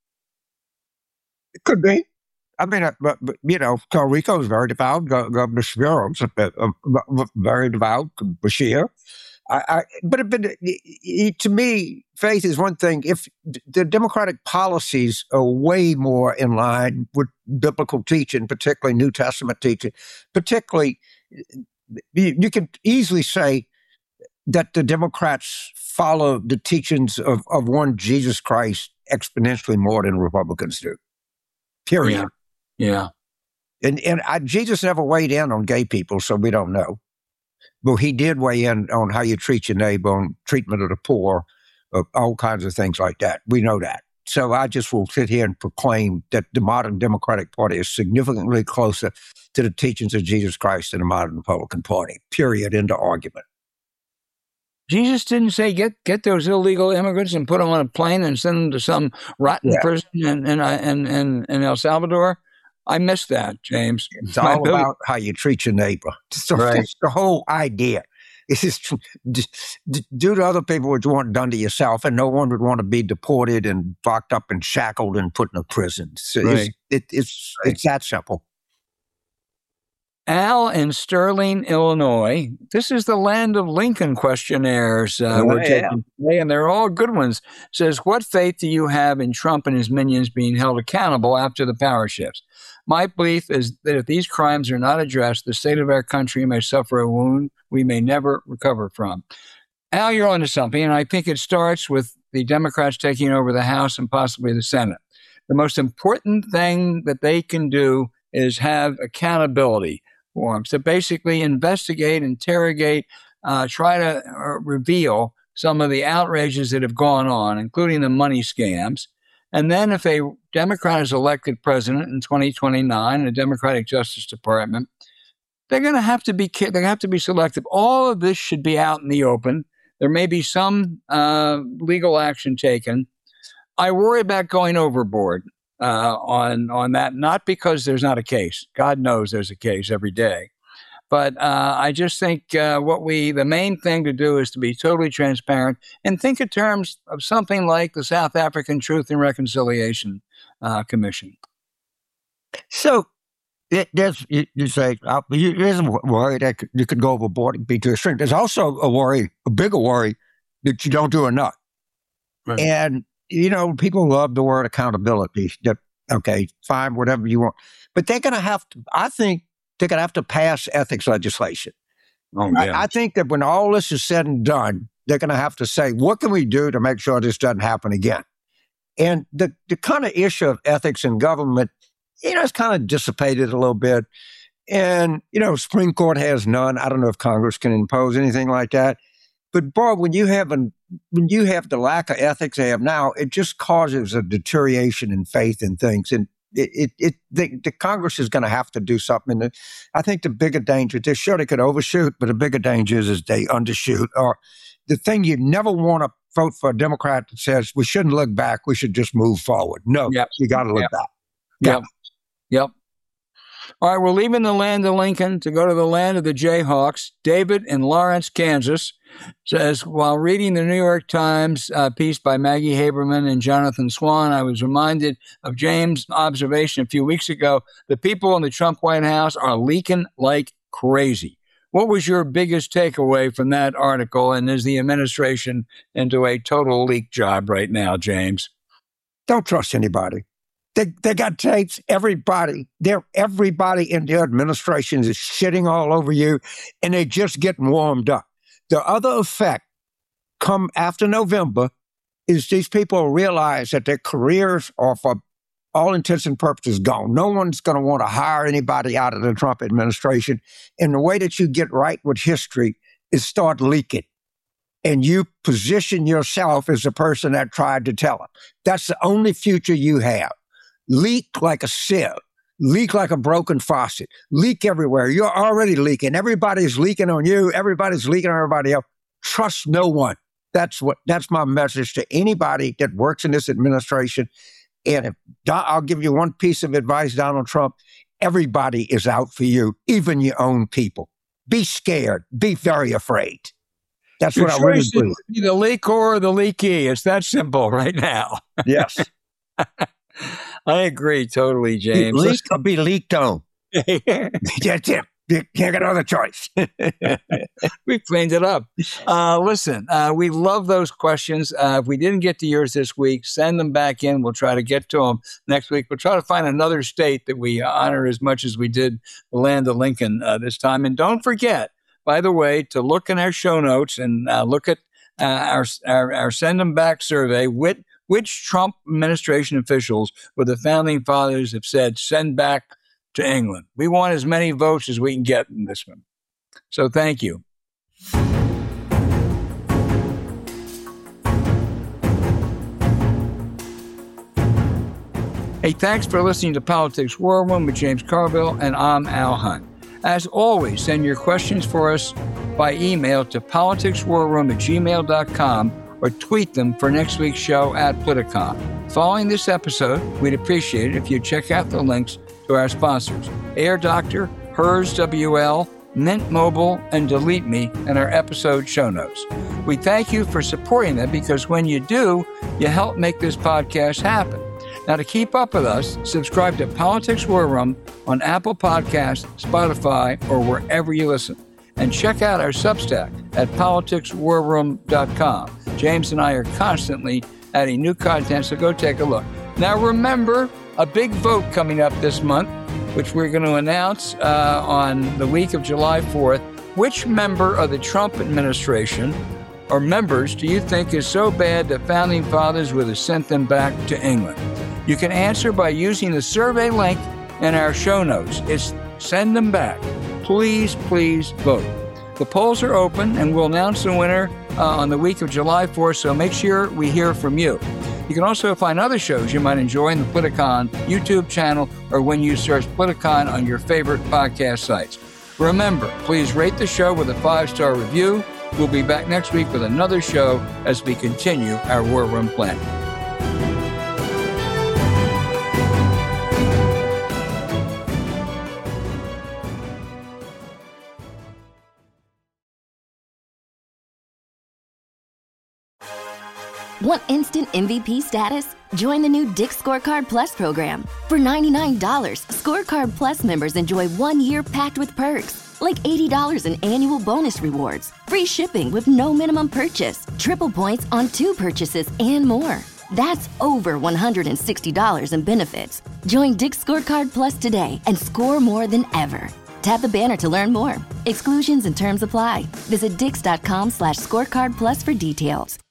It could be. I mean, uh, but, but, you know, Tallarico is very devout. Go, Governor Shapiro is uh, uh, very devout. Beshear. I, I, but, but it, to me, faith is one thing. If the Democratic policies are way more in line with biblical teaching, particularly New Testament teaching, particularly, you, you can easily say that the Democrats follow the teachings of, of one Jesus Christ exponentially more than Republicans do. Period. Yeah. yeah. And, and I, Jesus never weighed in on gay people, so we don't know. But he did weigh in on how you treat your neighbor, on treatment of the poor, uh, all kinds of things like that. We know that. So I just will sit here and proclaim that the modern Democratic Party is significantly closer to the teachings of Jesus Christ than the modern Republican Party. Period. End of argument. Jesus didn't say, get get those illegal immigrants and put them on a plane and send them to some rotten yeah. prison in, in, in, in, in El Salvador. I missed that, James. It's all really, about how you treat your neighbor. So right. That's the whole idea. It's just do to other people what you want done to yourself, and no one would want to be deported and locked up and shackled and put in a prison. So right. it's, it, it's, right. it's that simple. Al in Sterling, Illinois. This is the land of Lincoln questionnaires uh, oh, we're yeah. taking today, and they're all good ones. Says, what faith do you have in Trump and his minions being held accountable after the power shifts? My belief is that if these crimes are not addressed, the state of our country may suffer a wound we may never recover from. Al, you're onto something, and I think it starts with the Democrats taking over the House and possibly the Senate. The most important thing that they can do is have accountability for them. So basically investigate, interrogate, uh, try to uh, reveal some of the outrages that have gone on, including the money scams. And then if a Democrat is elected president in twenty twenty-nine in a Democratic Justice Department, they're going to have to be they're going to have to be selective. All of this should be out in the open. There may be some uh, legal action taken. I worry about going overboard uh, on on that, not because there's not a case. God knows there's a case every day. But uh, I just think uh, what we, the main thing to do is to be totally transparent and think in terms of something like the South African Truth and Reconciliation uh, Commission. So it, there's, you, you say, uh, you, there's a worry that could, you could go overboard and be too extreme. There's also a worry, a bigger worry, that you don't do enough. Right. And, you know, people love the word accountability. That, okay, fine, whatever you want. But they're going to have to, I think they're going to have to pass ethics legislation. Oh, yeah. I, I think that when all this is said and done, they're going to have to say, what can we do to make sure this doesn't happen again? And the, the kind of issue of ethics in government, you know, it's kind of dissipated a little bit. And, you know, Supreme Court has none. I don't know if Congress can impose anything like that. But, boy, when you have an, when you have the lack of ethics they have now, it just causes a deterioration in faith in things. And it, it, it the, the Congress is going to have to do something. And I think the bigger danger, they're sure they could overshoot, but the bigger danger is, is they undershoot. Or the thing you never want to vote for a Democrat that says we shouldn't look back, we should just move forward. No, yep. You got to look yep. back. Yep. Yep. Yep. All right, we're leaving the land of Lincoln to go to the land of the Jayhawks. David in Lawrence, Kansas, says, while reading the New York Times uh, piece by Maggie Haberman and Jonathan Swan, I was reminded of James' observation a few weeks ago. The people in the Trump White House are leaking like crazy. What was your biggest takeaway from that article? And is the administration into a total leak job right now, James? Don't trust anybody. They they got tapes. Everybody, they're everybody in their administration is shitting all over you, and they're just getting warmed up. The other effect come after November is these people realize that their careers are, for all intents and purposes, gone. No one's going to want to hire anybody out of the Trump administration. And the way that you get right with history is start leaking. And you position yourself as the person that tried to tell them. That's the only future you have. Leak like a sieve. Leak like a broken faucet. Leak everywhere. You're already leaking. Everybody's leaking on you. Everybody's leaking on everybody else. Trust no one. That's what. That's my message to anybody that works in this administration. And if, I'll give you one piece of advice, Donald Trump. Everybody is out for you, even your own people. Be scared. Be very afraid. That's Your what I really believe. The leaker or the leaky. It's that simple right now. Yes. I agree totally, James. Leak or be leaked on. That's it. You can't get another choice. We cleaned it up. Uh, listen, uh, we love those questions. Uh, if we didn't get to yours this week, send them back in. We'll try to get to them next week. We'll try to find another state that we honor as much as we did the land of Lincoln uh, this time. And don't forget, by the way, to look in our show notes and uh, look at uh, our, our, our Send Them Back survey. Which, which Trump administration officials were the founding fathers have said, send back to England? We want as many votes as we can get in this one. So thank you. Hey, thanks for listening to Politics War Room with James Carville, and I'm Al Hunt. As always, send your questions for us by email to politicswarroom at gmail dot com or tweet them for next week's show at Politicon. Following this episode, we'd appreciate it if you check out the links to our sponsors, Air Doctor, Hers W L, Mint Mobile, and Delete Me in our episode show notes. We thank you for supporting them because when you do, you help make this podcast happen. Now, to keep up with us, subscribe to Politics War Room on Apple Podcasts, Spotify, or wherever you listen. And check out our Substack at politics war room dot com. James and I are constantly adding new content, so go take a look. Now, remember, a big vote coming up this month, which we're going to announce uh, on the week of July fourth. Which member of the Trump administration or members do you think is so bad that founding fathers would have sent them back to England? You can answer by using the survey link in our show notes. It's Send Them Back. Please, please vote. The polls are open, and we'll announce the winner uh, on the week of July fourth, so make sure we hear from you. You can also find other shows you might enjoy in the Politicon YouTube channel or when you search Politicon on your favorite podcast sites. Remember, please rate the show with a five-star review. We'll be back next week with another show as we continue our War Room planning. Want instant M V P status? Join the new Dick's Scorecard Plus program. For ninety-nine dollars, Scorecard Plus members enjoy one year packed with perks, like eighty dollars in annual bonus rewards, free shipping with no minimum purchase, triple points on two purchases, and more. That's over one hundred sixty dollars in benefits. Join Dick's Scorecard Plus today and score more than ever. Tap the banner to learn more. Exclusions and terms apply. Visit dix.com slash scorecard plus for details.